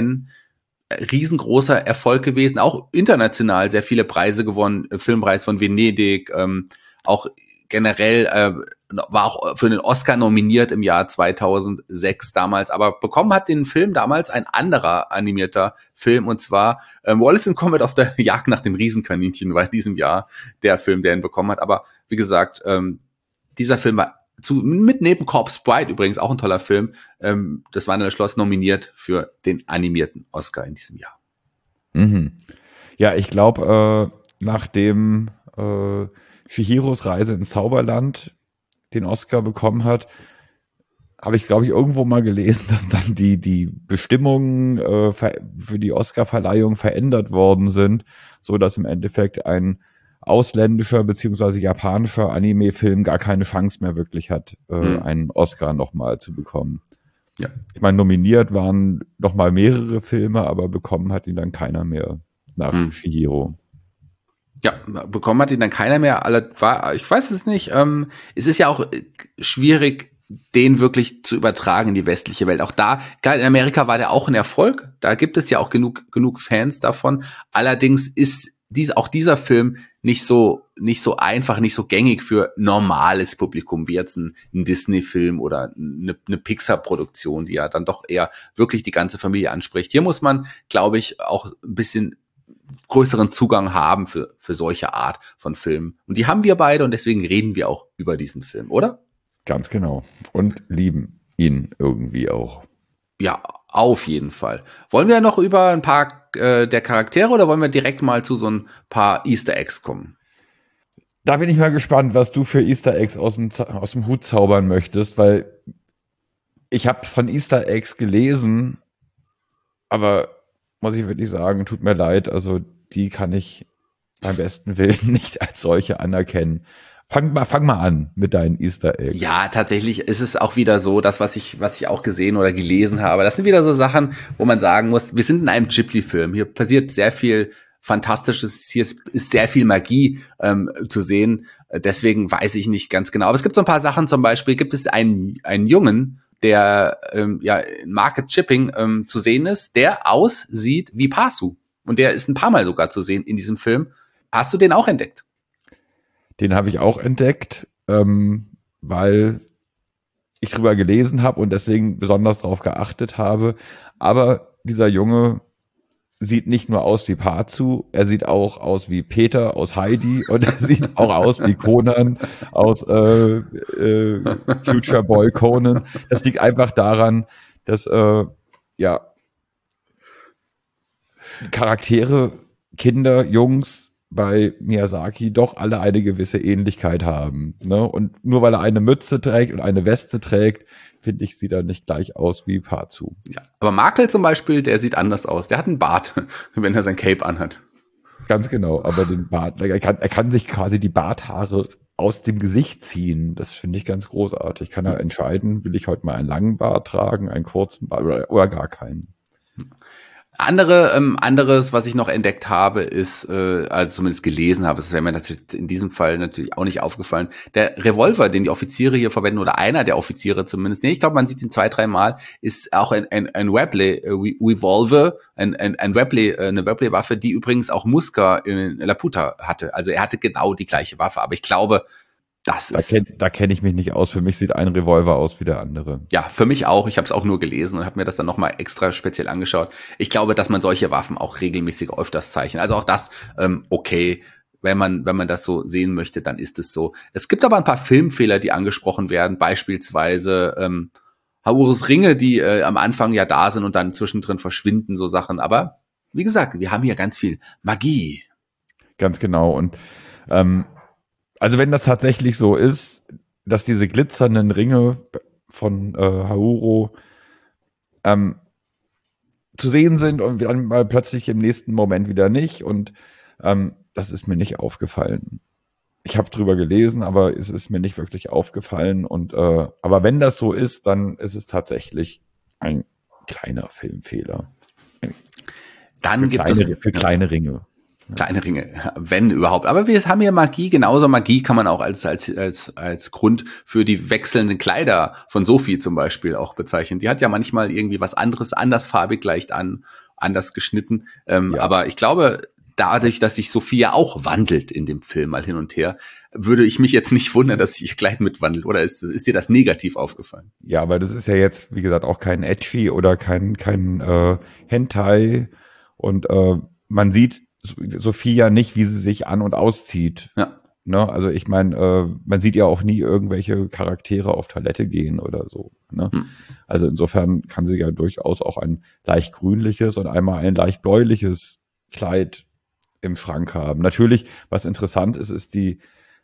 Speaker 2: riesengroßer Erfolg gewesen, auch international sehr viele Preise gewonnen, Filmpreis von Venedig, auch generell war auch für den Oscar nominiert im Jahr 2006 damals, aber bekommen hat den Film damals ein anderer animierter Film, und zwar Wallace and Gromit auf der Jagd nach dem Riesenkaninchen war in diesem Jahr der Film, der ihn bekommen hat. Aber wie gesagt, dieser Film war mit neben Corpse Bride übrigens auch ein toller Film, das Wandelnde Schloss nominiert für den animierten Oscar in diesem Jahr.
Speaker 3: Mhm. Ja, ich glaube, nachdem Chihiros Reise ins Zauberland den Oscar bekommen hat, habe ich, glaube ich, irgendwo mal gelesen, dass dann die Bestimmungen für die Oscarverleihung verändert worden sind, so dass im Endeffekt ein ausländischer beziehungsweise japanischer Anime-Film gar keine Chance mehr wirklich hat, einen Oscar nochmal zu bekommen.
Speaker 2: Ja.
Speaker 3: Ich meine, nominiert waren nochmal mehrere Filme, aber bekommen hat ihn dann keiner mehr nach Chihiro.
Speaker 2: Ja, bekommen hat ihn dann keiner mehr. Ich weiß es nicht. Es ist ja auch schwierig, den wirklich zu übertragen in die westliche Welt. Auch da, klar, in Amerika war der auch ein Erfolg. Da gibt es ja auch genug Fans davon. Allerdings ist dieser Film nicht so einfach, nicht so gängig für normales Publikum, wie jetzt ein Disney-Film oder eine Pixar-Produktion, die ja dann doch eher wirklich die ganze Familie anspricht. Hier muss man, glaube ich, auch ein bisschen größeren Zugang haben für solche Art von Filmen. Und die haben wir beide und deswegen reden wir auch über diesen Film, oder?
Speaker 3: Ganz genau. Und lieben ihn irgendwie auch.
Speaker 2: Ja, auf jeden Fall. Wollen wir noch über ein paar der Charaktere oder wollen wir direkt mal zu so ein paar Easter Eggs kommen?
Speaker 3: Da bin ich mal gespannt, was du für Easter Eggs aus dem Hut zaubern möchtest, weil ich habe von Easter Eggs gelesen, aber muss ich wirklich sagen, tut mir leid, also die kann ich beim besten Willen nicht als solche anerkennen. Fang mal an mit deinen Easter Eggs.
Speaker 2: Ja, tatsächlich ist es auch wieder so, das, was ich auch gesehen oder gelesen habe. Das sind wieder so Sachen, wo man sagen muss, wir sind in einem Ghibli-Film. Hier passiert sehr viel Fantastisches. Hier ist sehr viel Magie zu sehen. Deswegen weiß ich nicht ganz genau. Aber es gibt so ein paar Sachen, zum Beispiel gibt es einen Jungen, der in Market Shipping zu sehen ist, der aussieht wie Pazu. Und der ist ein paar Mal sogar zu sehen in diesem Film. Hast du den auch entdeckt?
Speaker 3: Den habe ich auch entdeckt, weil ich drüber gelesen habe und deswegen besonders drauf geachtet habe. Aber dieser Junge sieht nicht nur aus wie Pazu, er sieht auch aus wie Peter aus Heidi und er sieht auch aus wie Conan aus Future Boy Conan. Das liegt einfach daran, dass Charaktere, Kinder, Jungs bei Miyazaki doch alle eine gewisse Ähnlichkeit haben. Ne? Und nur weil er eine Mütze trägt und eine Weste trägt, finde ich, sieht er nicht gleich aus wie Pazu.
Speaker 2: Ja, aber Makel zum Beispiel, der sieht anders aus. Der hat einen Bart, wenn er sein Cape anhat.
Speaker 3: Ganz genau, aber den Bart, er kann sich quasi die Barthaare aus dem Gesicht ziehen. Das finde ich ganz großartig. Kann er entscheiden, will ich heute mal einen langen Bart tragen, einen kurzen Bart oder gar keinen.
Speaker 2: Anderes, was ich noch entdeckt habe, ist, also zumindest gelesen habe, das wäre mir natürlich in diesem Fall natürlich auch nicht aufgefallen, der Revolver, den die Offiziere hier verwenden, oder einer der Offiziere zumindest, ich glaube, man sieht ihn 2-3 Mal, ist auch ein Revolver, eine Webley-Waffe, die übrigens auch Muska in Laputa hatte. Also er hatte genau die gleiche Waffe, aber ich glaube,
Speaker 3: da kenne ich mich nicht aus. Für mich sieht ein Revolver aus wie der andere.
Speaker 2: Ja, für mich auch. Ich habe es auch nur gelesen und habe mir das dann nochmal extra speziell angeschaut. Ich glaube, dass man solche Waffen auch regelmäßig öfters zeichnet. Also auch das, okay, wenn man das so sehen möchte, dann ist es so. Es gibt aber ein paar Filmfehler, die angesprochen werden. Beispielsweise Haruros Ringe, die am Anfang ja da sind und dann zwischendrin verschwinden, so Sachen. Aber wie gesagt, wir haben hier ganz viel Magie.
Speaker 3: Ganz genau. Und also wenn das tatsächlich so ist, dass diese glitzernden Ringe von Haruro zu sehen sind und dann mal plötzlich im nächsten Moment wieder nicht und das ist mir nicht aufgefallen. Ich habe drüber gelesen, aber es ist mir nicht wirklich aufgefallen und aber wenn das so ist, dann ist es tatsächlich ein kleiner Filmfehler.
Speaker 2: Dann
Speaker 3: für kleine Ringe.
Speaker 2: Kleine Ringe, wenn überhaupt. Aber wir haben hier Magie, genauso Magie kann man auch als Grund für die wechselnden Kleider von Sophie zum Beispiel auch bezeichnen. Die hat ja manchmal irgendwie was anderes, andersfarbig leicht an, anders geschnitten. Aber ich glaube, dadurch, dass sich Sophie ja auch wandelt in dem Film mal hin und her, würde ich mich jetzt nicht wundern, dass sich ihr Kleid mitwandelt. Oder ist dir das negativ aufgefallen?
Speaker 3: Ja, aber das ist ja jetzt, wie gesagt, auch kein Ecchi oder kein Hentai. Und man sieht Sophie ja nicht, wie sie sich an- und auszieht.
Speaker 2: Ja.
Speaker 3: Ne? Also ich meine, man sieht ja auch nie irgendwelche Charaktere auf Toilette gehen oder so. Ne? Also insofern kann sie ja durchaus auch ein leicht grünliches und einmal ein leicht bläuliches Kleid im Schrank haben. Natürlich, was interessant ist, ist die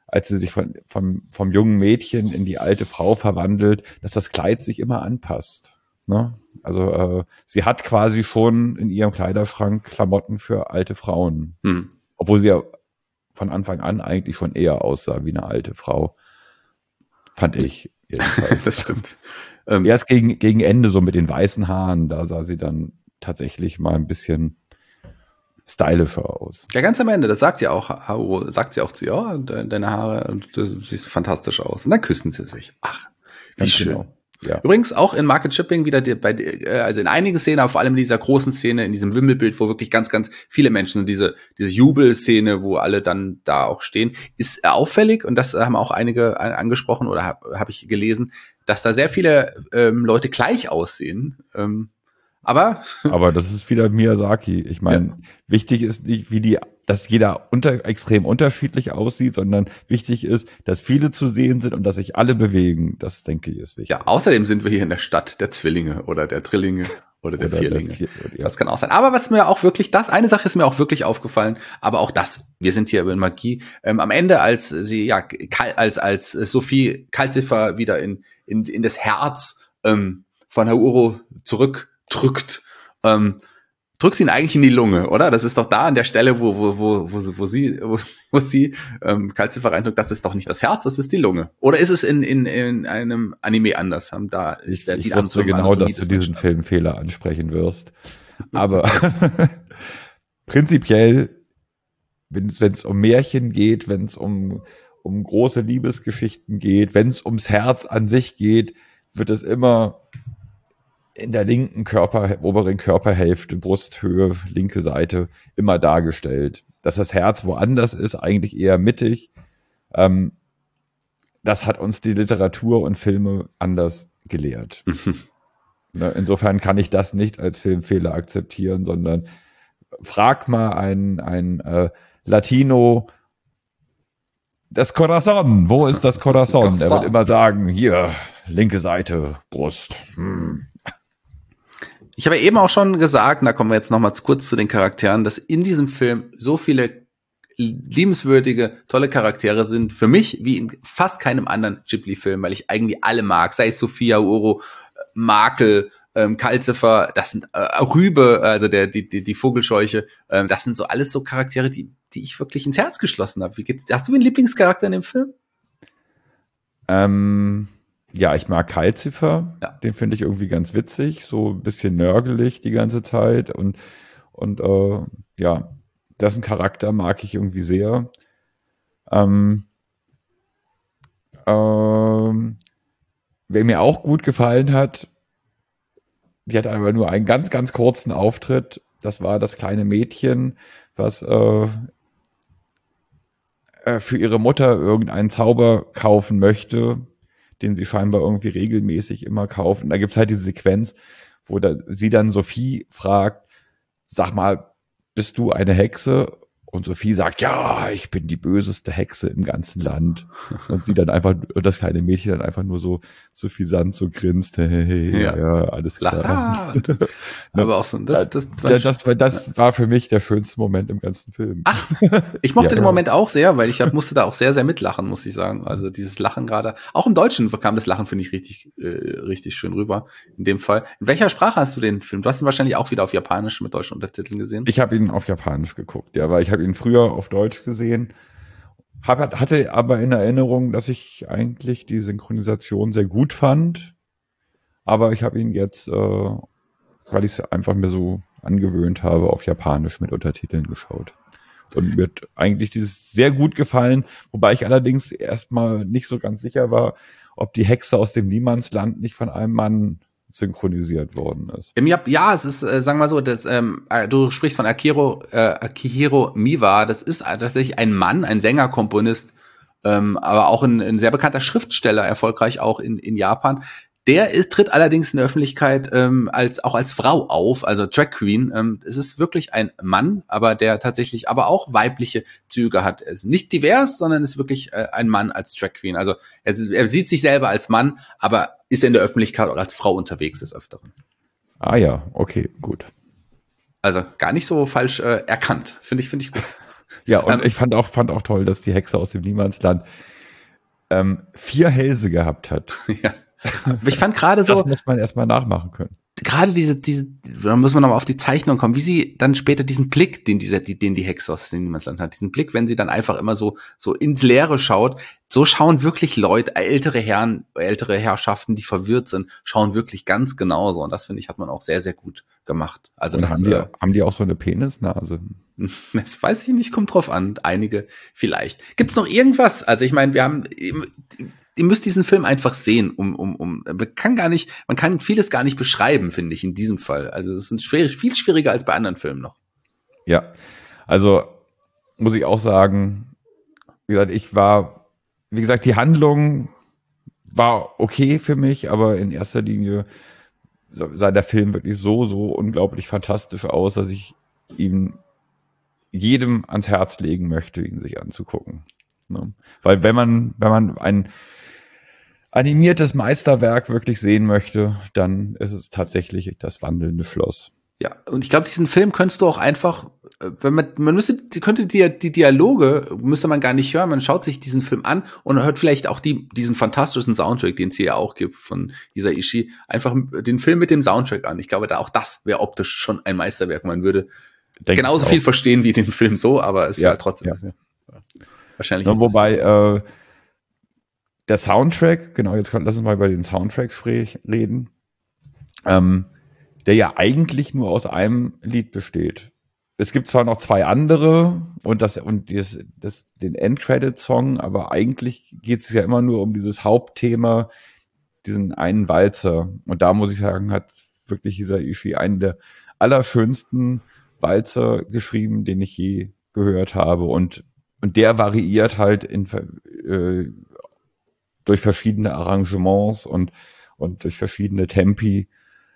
Speaker 3: als sie sich vom jungen Mädchen in die alte Frau verwandelt, dass das Kleid sich immer anpasst. Ne? Also sie hat quasi schon in ihrem Kleiderschrank Klamotten für alte Frauen. Obwohl sie ja von Anfang an eigentlich schon eher aussah wie eine alte Frau. Fand ich jedenfalls.
Speaker 2: Das stimmt.
Speaker 3: Erst gegen Ende so mit den weißen Haaren, da sah sie dann tatsächlich mal ein bisschen stylischer aus.
Speaker 2: Ja, ganz am Ende, das sagt ja auch Haru, sagt sie auch zu ihr, oh, deine Haare, und du siehst fantastisch aus. Und dann küssen sie sich. Ach, wie
Speaker 3: Ganz
Speaker 2: schön.
Speaker 3: genau. Ja.
Speaker 2: Übrigens auch in Market Shipping wieder also in einigen Szenen, aber vor allem in dieser großen Szene, in diesem Wimmelbild, wo wirklich ganz, ganz viele Menschen sind, diese Jubelszene, wo alle dann da auch stehen, ist auffällig, und das haben auch einige angesprochen oder hab ich gelesen, dass da sehr viele Leute gleich aussehen. Aber
Speaker 3: das ist wieder Miyazaki. Ich meine, wichtig ist nicht, dass jeder extrem unterschiedlich aussieht, sondern wichtig ist, dass viele zu sehen sind und dass sich alle bewegen. Das, denke ich, ist wichtig.
Speaker 2: ja, außerdem sind wir hier in der Stadt der Zwillinge oder der Drillinge oder der Vierlinge. Das kann auch sein. Aber was mir auch wirklich, eine Sache ist mir auch wirklich aufgefallen, aber auch das, wir sind hier über Magie, am Ende, als sie, als Sophie Calcifer wieder in das Herz von Haru zurückdrückt, drückt sie ihn eigentlich in die Lunge, oder? Das ist doch da an der Stelle, wo sie Calcifer reindrückt, das ist doch nicht das Herz, das ist die Lunge. Oder ist es in einem Anime anders?
Speaker 3: Ich wusste genau, dass du diesen Filmfehler ansprechen wirst. Aber prinzipiell, wenn es um Märchen geht, wenn es um große Liebesgeschichten geht, wenn es ums Herz an sich geht, wird es immer in der linken oberen Körperhälfte, Brusthöhe, linke Seite, immer dargestellt. Dass das Herz woanders ist, eigentlich eher mittig. Das hat uns die Literatur und Filme anders gelehrt. Insofern kann ich das nicht als Filmfehler akzeptieren, sondern frag mal ein Latino, das Corazon, wo ist das Corazon? Er wird immer sagen, hier, linke Seite, Brust.
Speaker 2: Ich habe eben auch schon gesagt, und da kommen wir jetzt noch mal kurz zu den Charakteren, dass in diesem Film so viele liebenswürdige, tolle Charaktere sind. Für mich wie in fast keinem anderen Ghibli-Film, weil ich eigentlich alle mag. Sei es Sophia, Uro, Makel, Calcifer, das sind Rübe, also die Vogelscheuche. Das sind so alles so Charaktere, die ich wirklich ins Herz geschlossen habe. Hast du einen Lieblingscharakter in dem Film?
Speaker 3: Ja, ich mag Calcifer. Ja. Den finde ich irgendwie ganz witzig, so ein bisschen nörgelig die ganze Zeit und ja, dessen Charakter mag ich irgendwie sehr. Wer mir auch gut gefallen hat, die hat aber nur einen ganz, ganz kurzen Auftritt. Das war das kleine Mädchen, was für ihre Mutter irgendeinen Zauber kaufen möchte, den sie scheinbar irgendwie regelmäßig immer kauft. Und da gibt's halt diese Sequenz, wo sie dann Sophie fragt, sag mal, bist du eine Hexe? Und Sophie sagt, ja, ich bin die böseste Hexe im ganzen Land. Und sie dann einfach, und das kleine Mädchen dann einfach nur so suffisant so grinst, hey, ja, alles klar.
Speaker 2: Aber auch so, das
Speaker 3: war für mich der schönste Moment im ganzen Film.
Speaker 2: Ach, ich mochte den Moment auch sehr, weil ich musste da auch sehr, sehr mitlachen, muss ich sagen. Also dieses Lachen gerade, auch im Deutschen kam das Lachen, finde ich, richtig schön rüber, in dem Fall. In welcher Sprache hast du den Film? Du hast ihn wahrscheinlich auch wieder auf Japanisch mit deutschen Untertiteln gesehen.
Speaker 3: Ich habe ihn auf Japanisch geguckt, ja, weil ich habe ihn früher auf Deutsch gesehen. Hatte aber in Erinnerung, dass ich eigentlich die Synchronisation sehr gut fand. Aber ich habe ihn jetzt, weil ich es einfach mir so angewöhnt habe, auf Japanisch mit Untertiteln geschaut. Und mir hat eigentlich dieses sehr gut gefallen, wobei ich allerdings erstmal nicht so ganz sicher war, ob die Hexe aus dem Niemandsland nicht von einem Mann synchronisiert worden ist.
Speaker 2: Ja, es ist, sagen wir mal so, du sprichst von Akihiro Miwa, das ist tatsächlich ein Mann, ein Sänger, Komponist, aber auch ein sehr bekannter Schriftsteller, erfolgreich auch in Japan. Der tritt allerdings in der Öffentlichkeit auch als Frau auf, also Drag Queen. Es ist wirklich ein Mann, aber der tatsächlich aber auch weibliche Züge hat. Er ist nicht divers, sondern ist wirklich ein Mann als Drag Queen. Also er sieht sich selber als Mann, aber ist in der Öffentlichkeit auch als Frau unterwegs des Öfteren.
Speaker 3: Ah ja, okay, gut.
Speaker 2: Also gar nicht so falsch erkannt. Finde ich gut.
Speaker 3: Ja, und ich fand auch toll, dass die Hexe aus dem Niemandsland 4 Hälse gehabt hat.
Speaker 2: Ja. Aber ich fand gerade so,
Speaker 3: Das muss man erstmal nachmachen können.
Speaker 2: gerade da muss man nochmal auf die Zeichnung kommen, wie sie dann später diesen Blick, den die Hexe aus dem Niemandsland hat, diesen Blick, wenn sie dann einfach immer so ins Leere schaut, so schauen wirklich Leute, ältere Herren, ältere Herrschaften, die verwirrt sind, schauen wirklich ganz genauso. Und das, finde ich, hat man auch sehr, sehr gut gemacht. Also
Speaker 3: Und
Speaker 2: das,
Speaker 3: haben die auch so eine Penisnase?
Speaker 2: das weiß ich nicht, kommt drauf an. Einige vielleicht. Gibt's noch irgendwas? Also ich meine, ihr müsst diesen Film einfach sehen, man kann vieles gar nicht beschreiben, finde ich, in diesem Fall. Also es ist viel schwieriger als bei anderen Filmen noch.
Speaker 3: Ja, also muss ich auch sagen, wie gesagt, die Handlung war okay für mich, aber in erster Linie sah der Film wirklich so unglaublich fantastisch aus, dass ich ihn jedem ans Herz legen möchte, ihn sich anzugucken. Ne? Weil wenn man ein animiertes Meisterwerk wirklich sehen möchte, dann ist es tatsächlich das wandelnde Schloss.
Speaker 2: Ja, und ich glaube, diesen Film könntest du auch einfach, die Dialoge müsste man gar nicht hören, man schaut sich diesen Film an und hört vielleicht auch diesen fantastischen Soundtrack, den es hier ja auch gibt von Hisaishi, einfach den Film mit dem Soundtrack an. Ich glaube, auch das wäre optisch schon ein Meisterwerk. Man würde genauso viel verstehen wie den Film so, aber es wäre trotzdem.
Speaker 3: Ja.
Speaker 2: Wahrscheinlich.
Speaker 3: Ja, wobei der Soundtrack, genau, jetzt lass uns mal über den Soundtrack reden, der ja eigentlich nur aus einem Lied besteht. Es gibt zwar noch 2 andere und den End-Credit-Song, aber eigentlich geht es ja immer nur um dieses Hauptthema, diesen einen Walzer. Und da muss ich sagen, hat wirklich Hisaishi einen der allerschönsten Walzer geschrieben, den ich je gehört habe. Und der variiert halt durch verschiedene Arrangements und durch verschiedene Tempi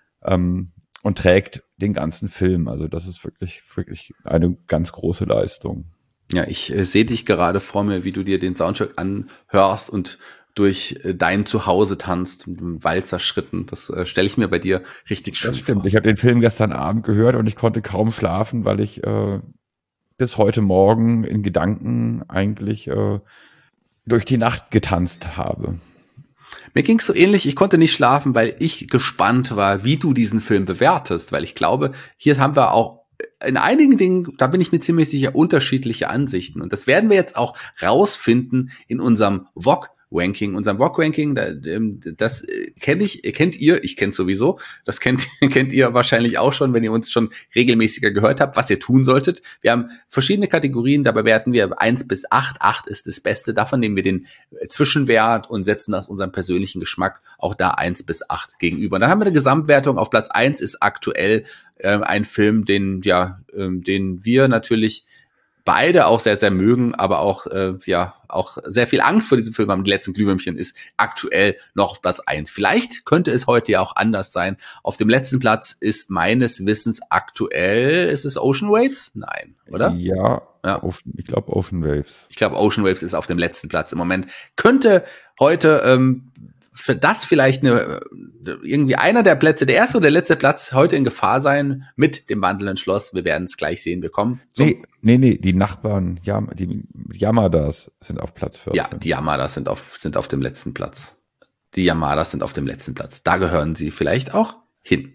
Speaker 3: und trägt den ganzen Film. Also das ist wirklich eine ganz große Leistung.
Speaker 2: Ja, ich sehe dich gerade vor mir, wie du dir den Soundtrack anhörst und durch dein Zuhause tanzt mit Walzerschritten. Das stelle ich mir bei dir richtig schön vor.
Speaker 3: Das stimmt. Ich habe den Film gestern Abend gehört und ich konnte kaum schlafen, weil ich bis heute Morgen in Gedanken eigentlich durch die Nacht getanzt habe.
Speaker 2: Mir ging's so ähnlich, ich konnte nicht schlafen, weil ich gespannt war, wie du diesen Film bewertest, weil ich glaube, hier haben wir auch in einigen Dingen, da bin ich mir ziemlich sicher, unterschiedliche Ansichten. Und das werden wir jetzt auch rausfinden in unserem VOG-Ranking. Unserem VOG-Ranking, das kennt ihr, ich kenne sowieso, das kennt ihr wahrscheinlich auch schon, wenn ihr uns schon regelmäßiger gehört habt, was ihr tun solltet. Wir haben verschiedene Kategorien, da bewerten wir 1 bis 8. 8 ist das Beste, davon nehmen wir den Zwischenwert und setzen nach unserem persönlichen Geschmack auch da 1 bis 8 gegenüber. Und dann haben wir eine Gesamtwertung. Auf Platz 1 ist aktuell ein Film, den wir natürlich beide auch sehr, sehr mögen, aber auch auch sehr viel Angst vor diesem Film haben. Die letzten Glühwürmchen ist aktuell noch auf Platz 1. Vielleicht könnte es heute ja auch anders sein. Auf dem letzten Platz ist meines Wissens aktuell, ist es Ocean Waves? Nein, oder?
Speaker 3: Ja. Ich glaube Ocean Waves.
Speaker 2: Ich glaube Ocean Waves ist auf dem letzten Platz im Moment. Könnte heute für das vielleicht irgendwie einer der Plätze, der erste oder der letzte Platz heute in Gefahr sein mit dem wandelnden Schloss. Wir werden es gleich sehen. Wir kommen
Speaker 3: Nee, die Nachbarn, die Yamadas sind auf Platz 14.
Speaker 2: Ja, die Yamadas sind auf dem letzten Platz. Die Yamadas sind auf dem letzten Platz. Da gehören sie vielleicht auch hin.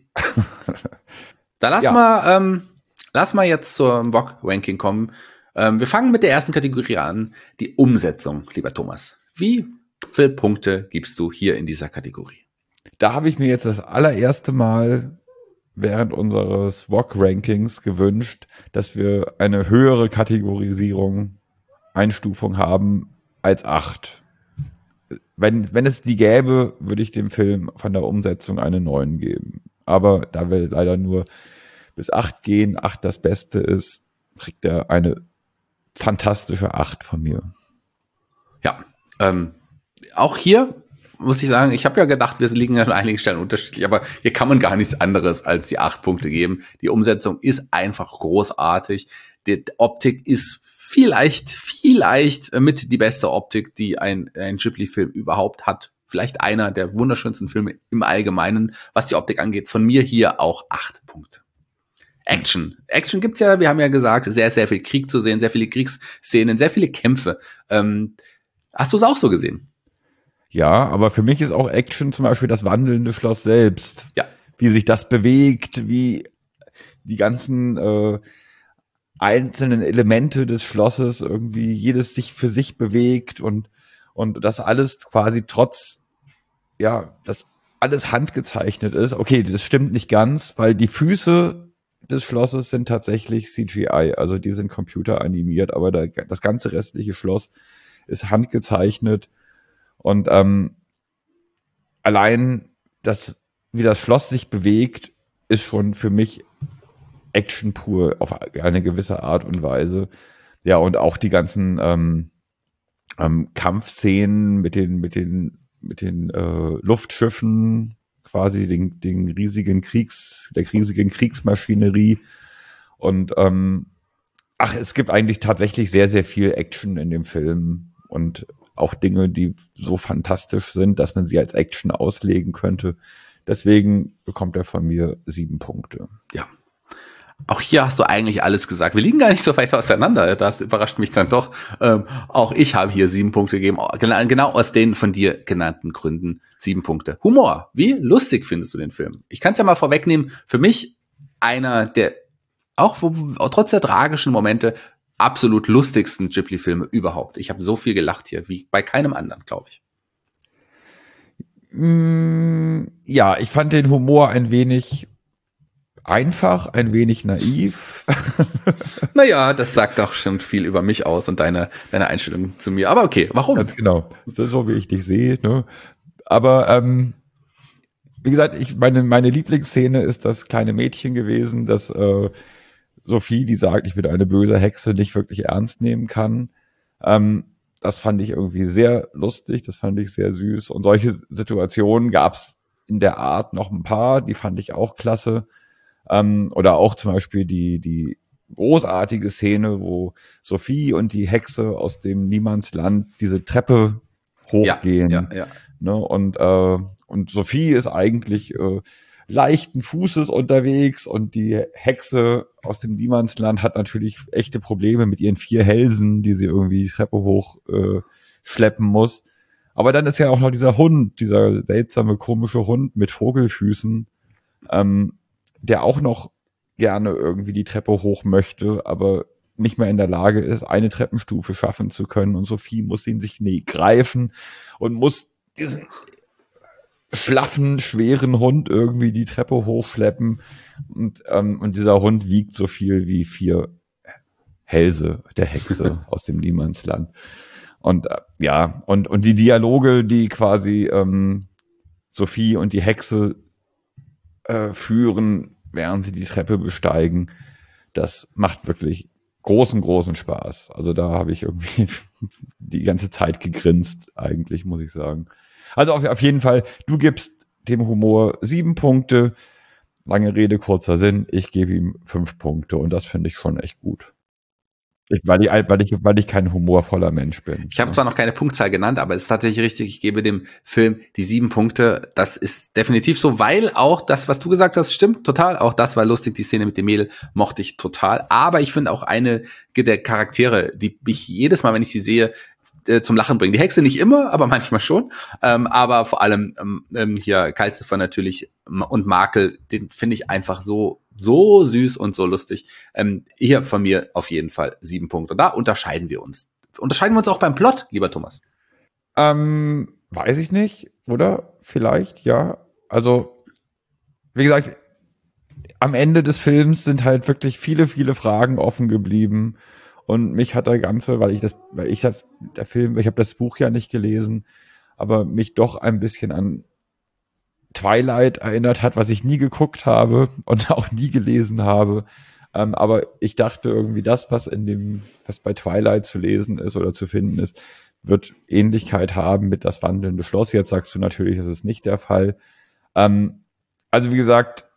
Speaker 2: Da lass mal jetzt zur VOG-Ranking kommen. Wir fangen mit der ersten Kategorie an, die Umsetzung, lieber Thomas. Wie viele Punkte gibst du hier in dieser Kategorie?
Speaker 3: Da habe ich mir jetzt das allererste Mal während unseres VOG-Rankings gewünscht, dass wir eine höhere Einstufung haben als 8. Wenn es die gäbe, würde ich dem Film von der Umsetzung eine 9 geben. Aber da wir leider nur bis 8 gehen, 8 das Beste ist, kriegt er eine fantastische 8 von mir.
Speaker 2: Ja, auch hier muss ich sagen, ich habe ja gedacht, wir liegen an einigen Stellen unterschiedlich, aber hier kann man gar nichts anderes als die 8 Punkte geben. Die Umsetzung ist einfach großartig. Die Optik ist vielleicht mit die beste Optik, die ein Ghibli-Film überhaupt hat. Vielleicht einer der wunderschönsten Filme im Allgemeinen, was die Optik angeht. Von mir hier auch 8 Punkte. Action. Action gibt's ja, wir haben ja gesagt, sehr, sehr viel Krieg zu sehen, sehr viele Kriegsszenen, sehr viele Kämpfe. Hast du es auch so gesehen?
Speaker 3: Ja, aber für mich ist auch Action zum Beispiel das wandelnde Schloss selbst.
Speaker 2: Ja.
Speaker 3: Wie sich das bewegt, wie die ganzen einzelnen Elemente des Schlosses irgendwie jedes sich für sich bewegt und das alles quasi trotz, ja, das alles handgezeichnet ist. Okay, das stimmt nicht ganz, weil die Füße des Schlosses sind tatsächlich CGI, also die sind computeranimiert, aber das ganze restliche Schloss ist handgezeichnet und allein wie das Schloss sich bewegt, ist schon für mich Action pur auf eine gewisse Art und Weise. Ja, und auch die ganzen Kampfszenen mit den Luftschiffen, quasi der riesigen Kriegsmaschinerie. Und es gibt eigentlich tatsächlich sehr, sehr viel Action in dem Film und auch Dinge, die so fantastisch sind, dass man sie als Action auslegen könnte. Deswegen bekommt er von mir 7 Punkte.
Speaker 2: Ja. Auch hier hast du eigentlich alles gesagt. Wir liegen gar nicht so weit auseinander. Das überrascht mich dann doch. Auch ich habe hier 7 Punkte gegeben. Genau aus den von dir genannten Gründen 7 Punkte. Humor. Wie lustig findest du den Film? Ich kann es ja mal vorwegnehmen. Für mich einer der, auch trotz der tragischen Momente, absolut lustigsten Ghibli-Filme überhaupt. Ich habe so viel gelacht hier, wie bei keinem anderen, glaube ich.
Speaker 3: Ja, ich fand den Humor ein wenig einfach, ein wenig naiv.
Speaker 2: Naja, das sagt doch schon viel über mich aus und deine Einstellung zu mir. Aber okay, warum?
Speaker 3: Ganz genau. So wie ich dich sehe. Ne? Aber wie gesagt, meine Lieblingsszene ist das kleine Mädchen gewesen, das Sophie, die sagt, ich bin eine böse Hexe, nicht wirklich ernst nehmen kann. Das fand ich irgendwie sehr lustig, das fand ich sehr süß. Und solche Situationen gab's in der Art noch ein paar, die fand ich auch klasse. Oder auch zum Beispiel die großartige Szene, wo Sophie und die Hexe aus dem Niemandsland diese Treppe hochgehen.
Speaker 2: Ja.
Speaker 3: Ne? Und Sophie ist eigentlich leichten Fußes unterwegs und die Hexe aus dem Niemandsland hat natürlich echte Probleme mit ihren 4 Hälsen, die sie irgendwie die Treppe hoch schleppen muss. Aber dann ist ja auch noch dieser Hund, dieser seltsame, komische Hund mit Vogelfüßen, der auch noch gerne irgendwie die Treppe hoch möchte, aber nicht mehr in der Lage ist, eine Treppenstufe schaffen zu können. Und Sophie muss ihn sich greifen und muss diesen schlaffen, schweren Hund irgendwie die Treppe hochschleppen. Und dieser Hund wiegt so viel wie 4 Hälse der Hexe aus dem Niemandsland. Und und die Dialoge, die quasi Sophie und die Hexe führen, während sie die Treppe besteigen, das macht wirklich großen Spaß. Also da habe ich irgendwie die ganze Zeit gegrinst, eigentlich, muss ich sagen. Also auf jeden Fall, du gibst dem Humor 7 Punkte. Lange Rede, kurzer Sinn. Ich gebe ihm 5 Punkte und das finde ich schon echt gut. Weil ich kein humorvoller Mensch bin.
Speaker 2: Ich habe zwar noch keine Punktzahl genannt, aber es ist tatsächlich richtig, ich gebe dem Film die 7 Punkte. Das ist definitiv so, weil auch das, was du gesagt hast, stimmt total. Auch das war lustig, die Szene mit dem Mädel mochte ich total. Aber ich finde auch eine der Charaktere, die mich jedes Mal, wenn ich sie sehe, zum Lachen bringen. Die Hexe nicht immer, aber manchmal schon. Aber vor allem hier Calcifer natürlich und Makel, den finde ich einfach so süß und so lustig. Hier von mir auf jeden Fall 7 Punkte. Und da unterscheiden wir uns. Unterscheiden wir uns auch beim Plot, lieber Thomas?
Speaker 3: Weiß ich nicht, oder? Vielleicht, ja. Also, wie gesagt, am Ende des Films sind halt wirklich viele Fragen offen geblieben. Und mich hat der Ganze, ich habe das Buch ja nicht gelesen, aber mich doch ein bisschen an Twilight erinnert hat, was ich nie geguckt habe und auch nie gelesen habe. Aber ich dachte irgendwie, was bei Twilight zu lesen ist oder zu finden ist, wird Ähnlichkeit haben mit Das wandelnde Schloss. Jetzt sagst du natürlich, das ist nicht der Fall. Also wie gesagt,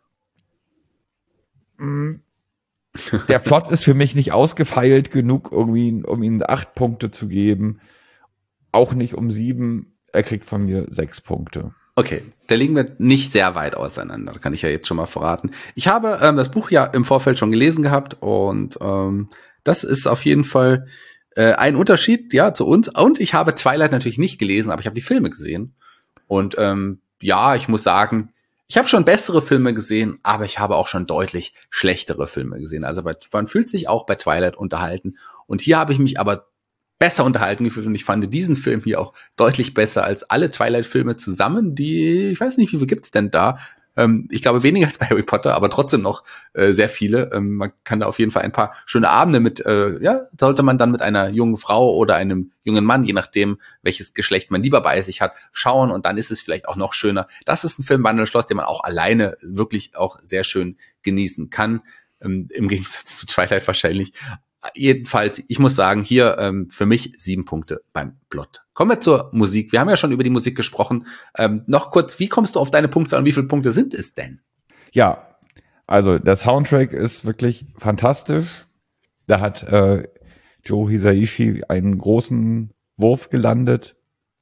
Speaker 3: der Plot ist für mich nicht ausgefeilt genug, irgendwie, um ihm 8 Punkte zu geben. Auch nicht um 7. Er kriegt von mir 6 Punkte.
Speaker 2: Okay, da liegen wir nicht sehr weit auseinander, kann ich ja jetzt schon mal verraten. Ich habe das Buch ja im Vorfeld schon gelesen gehabt und das ist auf jeden Fall ein Unterschied, ja, zu uns. Und ich habe Twilight natürlich nicht gelesen, aber ich habe die Filme gesehen. Und ja, ich muss sagen, ich habe schon bessere Filme gesehen, aber ich habe auch schon deutlich schlechtere Filme gesehen. Also man fühlt sich auch bei Twilight unterhalten. Und hier habe ich mich aber besser unterhalten gefühlt und ich fand diesen Film hier auch deutlich besser als alle Twilight-Filme zusammen, die, ich weiß nicht, wie viele gibt's denn da? Ich glaube weniger als bei Harry Potter, aber trotzdem noch sehr viele. Man kann da auf jeden Fall ein paar schöne Abende mit, ja, sollte man dann mit einer jungen Frau oder einem jungen Mann, je nachdem, welches Geschlecht man lieber bei sich hat, schauen und dann ist es vielleicht auch noch schöner. Das ist ein Film Wandelschloss, den man auch alleine wirklich auch sehr schön genießen kann. Im Gegensatz zu Twilight wahrscheinlich. Jedenfalls, ich muss sagen, hier für mich 7 Punkte beim Plot. Kommen wir zur Musik. Wir haben ja schon über die Musik gesprochen. Noch kurz, wie kommst du auf deine Punkte und wie viele Punkte sind es denn?
Speaker 3: Ja, also der Soundtrack ist wirklich fantastisch. Da hat Joe Hisaishi einen großen Wurf gelandet.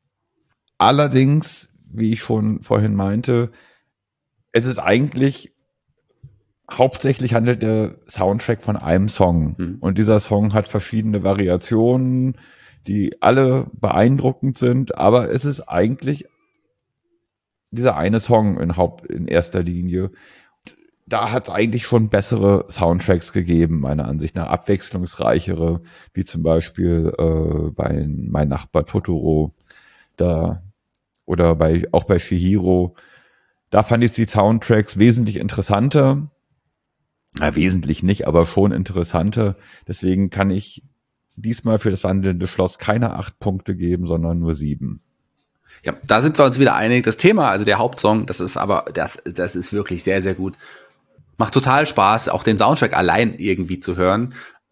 Speaker 3: Allerdings, wie ich schon vorhin meinte, es ist eigentlich hauptsächlich handelt der Soundtrack von einem Song. Und dieser Song hat verschiedene Variationen, die alle beeindruckend sind, aber es ist eigentlich dieser eine Song in erster Linie. Da hat es eigentlich schon bessere Soundtracks gegeben, meiner Ansicht nach, abwechslungsreichere, wie zum Beispiel bei Mein Nachbar Totoro da oder auch bei Chihiro. Da fand ich die Soundtracks wesentlich interessanter. Ja, wesentlich nicht, aber schon interessanter. Deswegen kann ich diesmal für das wandelnde Schloss keine 8 Punkte geben, sondern nur 7.
Speaker 2: Ja, da sind wir uns wieder einig. Das Thema, also der Hauptsong, das ist wirklich sehr, sehr gut. Macht total Spaß, auch den Soundtrack allein irgendwie zu hören.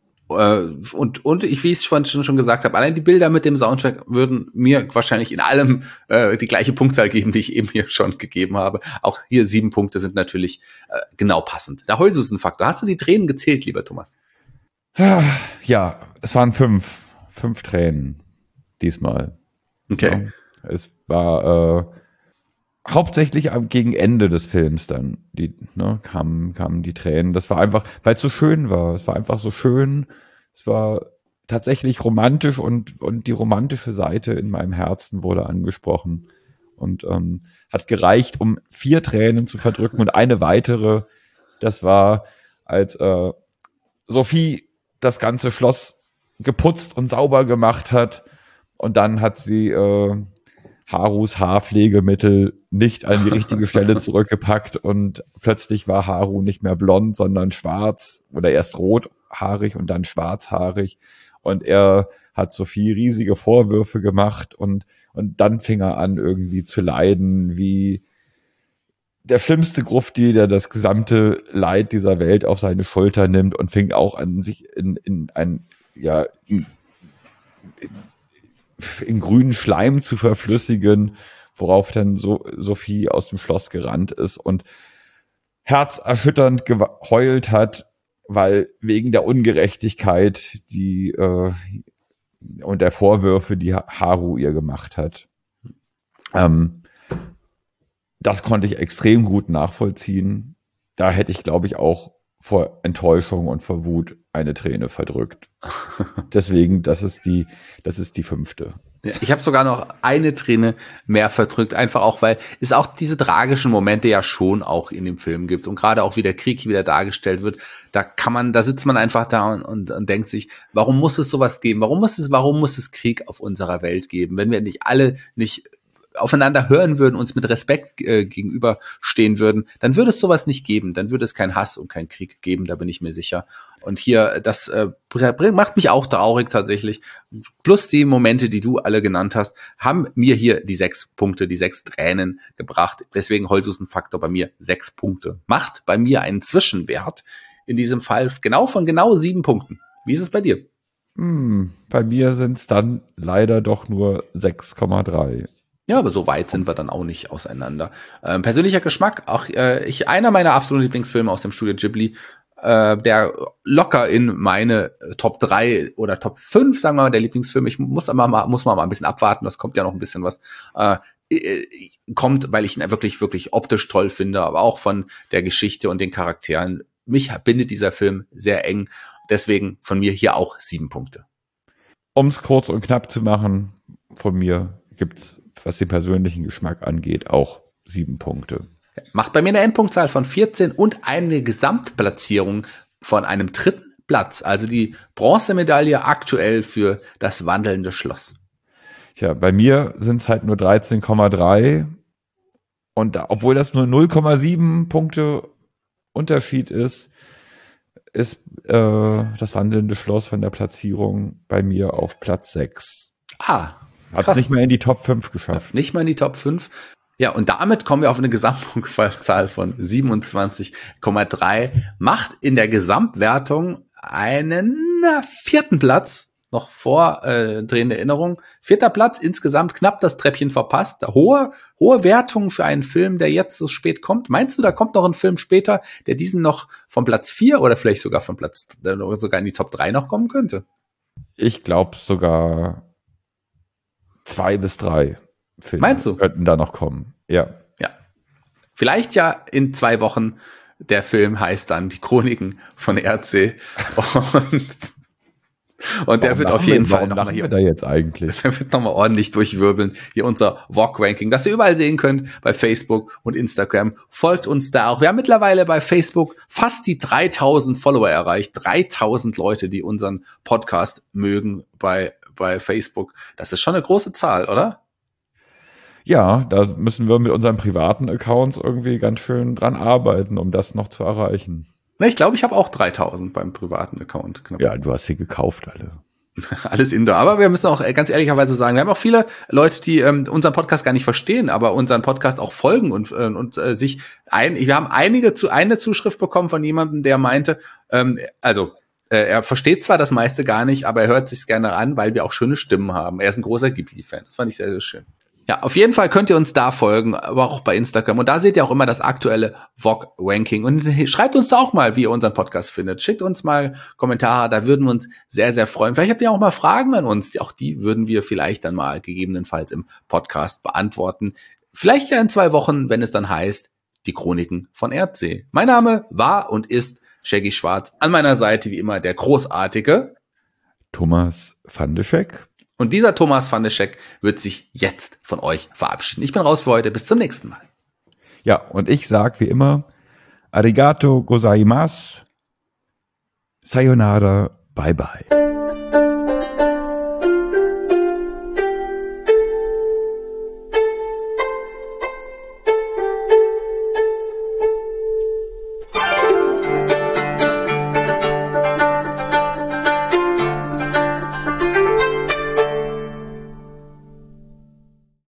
Speaker 2: Und ich, wie ich es schon gesagt habe, allein die Bilder mit dem Soundtrack würden mir wahrscheinlich in allem die gleiche Punktzahl geben, die ich eben hier schon gegeben habe. Auch hier 7 Punkte sind natürlich genau passend. Der Heulsusen-Faktor. Hast du die Tränen gezählt, lieber Thomas?
Speaker 3: Ja, es waren 5. 5 Tränen diesmal.
Speaker 2: Okay.
Speaker 3: Ja, es war hauptsächlich gegen Ende des Films dann kamen die Tränen. Das war einfach, weil es so schön war. Es war einfach so schön. Es war tatsächlich romantisch und die romantische Seite in meinem Herzen wurde angesprochen und hat gereicht, um 4 Tränen zu verdrücken und eine weitere. Das war, als Sophie das ganze Schloss geputzt und sauber gemacht hat und dann hat sie Harus Haarpflegemittel nicht an die richtige Stelle zurückgepackt und plötzlich war Haru nicht mehr blond, sondern schwarz oder erst rothaarig und dann schwarzhaarig und er hat Sophie riesige Vorwürfe gemacht und dann fing er an irgendwie zu leiden wie der schlimmste Grufti, der das gesamte Leid dieser Welt auf seine Schulter nimmt und fing auch an, sich in grünen Schleim zu verflüssigen, worauf dann Sophie aus dem Schloss gerannt ist und herzerschütternd geheult hat, weil wegen der Ungerechtigkeit und der Vorwürfe, die Haru ihr gemacht hat. Das konnte ich extrem gut nachvollziehen. Da hätte ich, glaube ich, auch vor Enttäuschung und vor Wut eine Träne verdrückt. Deswegen, das ist die 5.
Speaker 2: Ja, ich habe sogar noch eine Träne mehr verdrückt, einfach auch, weil es auch diese tragischen Momente ja schon auch in dem Film gibt und gerade auch wie der Krieg wieder dargestellt wird, da sitzt man einfach da und denkt sich, warum muss es sowas geben? Warum muss es Krieg auf unserer Welt geben, wenn wir nicht aufeinander hören würden, uns mit Respekt gegenüberstehen würden, dann würde es sowas nicht geben. Dann würde es keinen Hass und keinen Krieg geben, da bin ich mir sicher. Und hier, das macht mich auch traurig tatsächlich. Plus die Momente, die du alle genannt hast, haben mir hier die 6 Punkte, die 6 Tränen gebracht. Deswegen Heulsusen-Faktor bei mir 6 Punkte. Macht bei mir einen Zwischenwert, in diesem Fall von 7 Punkten. Wie ist es bei dir?
Speaker 3: Bei mir sind es dann leider doch nur 6,3.
Speaker 2: Ja, aber so weit sind wir dann auch nicht auseinander. Persönlicher Geschmack, auch einer meiner absoluten Lieblingsfilme aus dem Studio Ghibli, der locker in meine Top 3 oder Top 5, sagen wir mal, der Lieblingsfilme, ich muss mal ein bisschen abwarten, das kommt ja noch ein bisschen was, kommt, weil ich ihn wirklich, wirklich optisch toll finde, aber auch von der Geschichte und den Charakteren. Mich bindet dieser Film sehr eng. Deswegen von mir hier auch 7 Punkte.
Speaker 3: Um es kurz und knapp zu machen, von mir gibt's, was den persönlichen Geschmack angeht, auch 7 Punkte.
Speaker 2: Macht bei mir eine Endpunktzahl von 14 und eine Gesamtplatzierung von einem 3. Platz. Also die Bronzemedaille aktuell für das wandelnde Schloss.
Speaker 3: Tja, bei mir sind es halt nur 13,3 und obwohl das nur 0,7 Punkte Unterschied ist das wandelnde Schloss von der Platzierung bei mir auf Platz 6.
Speaker 2: Hat
Speaker 3: es nicht mehr in die Top 5 geschafft.
Speaker 2: Nicht mal in die Top 5. Ja, und damit kommen wir auf eine Gesamtpunktzahl von 27,3. Macht in der Gesamtwertung einen 4. Platz. Noch vor drehende Erinnerung. 4. Platz, insgesamt knapp das Treppchen verpasst. Hohe Wertung für einen Film, der jetzt so spät kommt. Meinst du, da kommt noch ein Film später, der diesen noch von Platz 4 oder vielleicht sogar von sogar in die Top 3 noch kommen könnte?
Speaker 3: Ich glaube sogar 2 bis 3 Filme
Speaker 2: Meinst du?
Speaker 3: Könnten da noch kommen. Ja.
Speaker 2: Ja. Vielleicht ja in 2 Wochen. Der Film heißt dann Die Chroniken von Erdsee. Und der wird auf jeden Fall nochmal hier.
Speaker 3: Da jetzt eigentlich?
Speaker 2: Der wird nochmal ordentlich durchwirbeln. Hier unser VOG-Ranking, das ihr überall sehen könnt bei Facebook und Instagram. Folgt uns da auch. Wir haben mittlerweile bei Facebook fast die 3000 Follower erreicht. 3000 Leute, die unseren Podcast mögen bei Facebook. Das ist schon eine große Zahl, oder?
Speaker 3: Ja, da müssen wir mit unseren privaten Accounts irgendwie ganz schön dran arbeiten, um das noch zu erreichen.
Speaker 2: Ich glaube, ich habe auch 3000 beim privaten Account. Knapp.
Speaker 3: Ja, du hast sie gekauft, alle.
Speaker 2: Alles Indoor. Aber wir müssen auch ganz ehrlicherweise sagen, wir haben auch viele Leute, die unseren Podcast gar nicht verstehen, aber unseren Podcast auch folgen und sich wir haben eine Zuschrift bekommen von jemandem, der meinte, er versteht zwar das meiste gar nicht, aber er hört sich's gerne an, weil wir auch schöne Stimmen haben. Er ist ein großer Ghibli-Fan. Das fand ich sehr, sehr schön. Ja, auf jeden Fall könnt ihr uns da folgen, aber auch bei Instagram. Und da seht ihr auch immer das aktuelle VOG-Ranking. Und schreibt uns da auch mal, wie ihr unseren Podcast findet. Schickt uns mal Kommentare, da würden wir uns sehr, sehr freuen. Vielleicht habt ihr auch mal Fragen an uns. Auch die würden wir vielleicht dann mal gegebenenfalls im Podcast beantworten. Vielleicht ja in 2 Wochen, wenn es dann heißt, die Chroniken von Erdsee. Mein Name war und ist Shaggy Schwarz. An meiner Seite wie immer der großartige
Speaker 3: Thomas van de Scheck.
Speaker 2: Und dieser Thomas van de Scheck wird sich jetzt von euch verabschieden. Ich bin raus für heute. Bis zum nächsten Mal.
Speaker 3: Ja, und ich sag wie immer, Arigato gozaimasu, Sayonara, bye bye.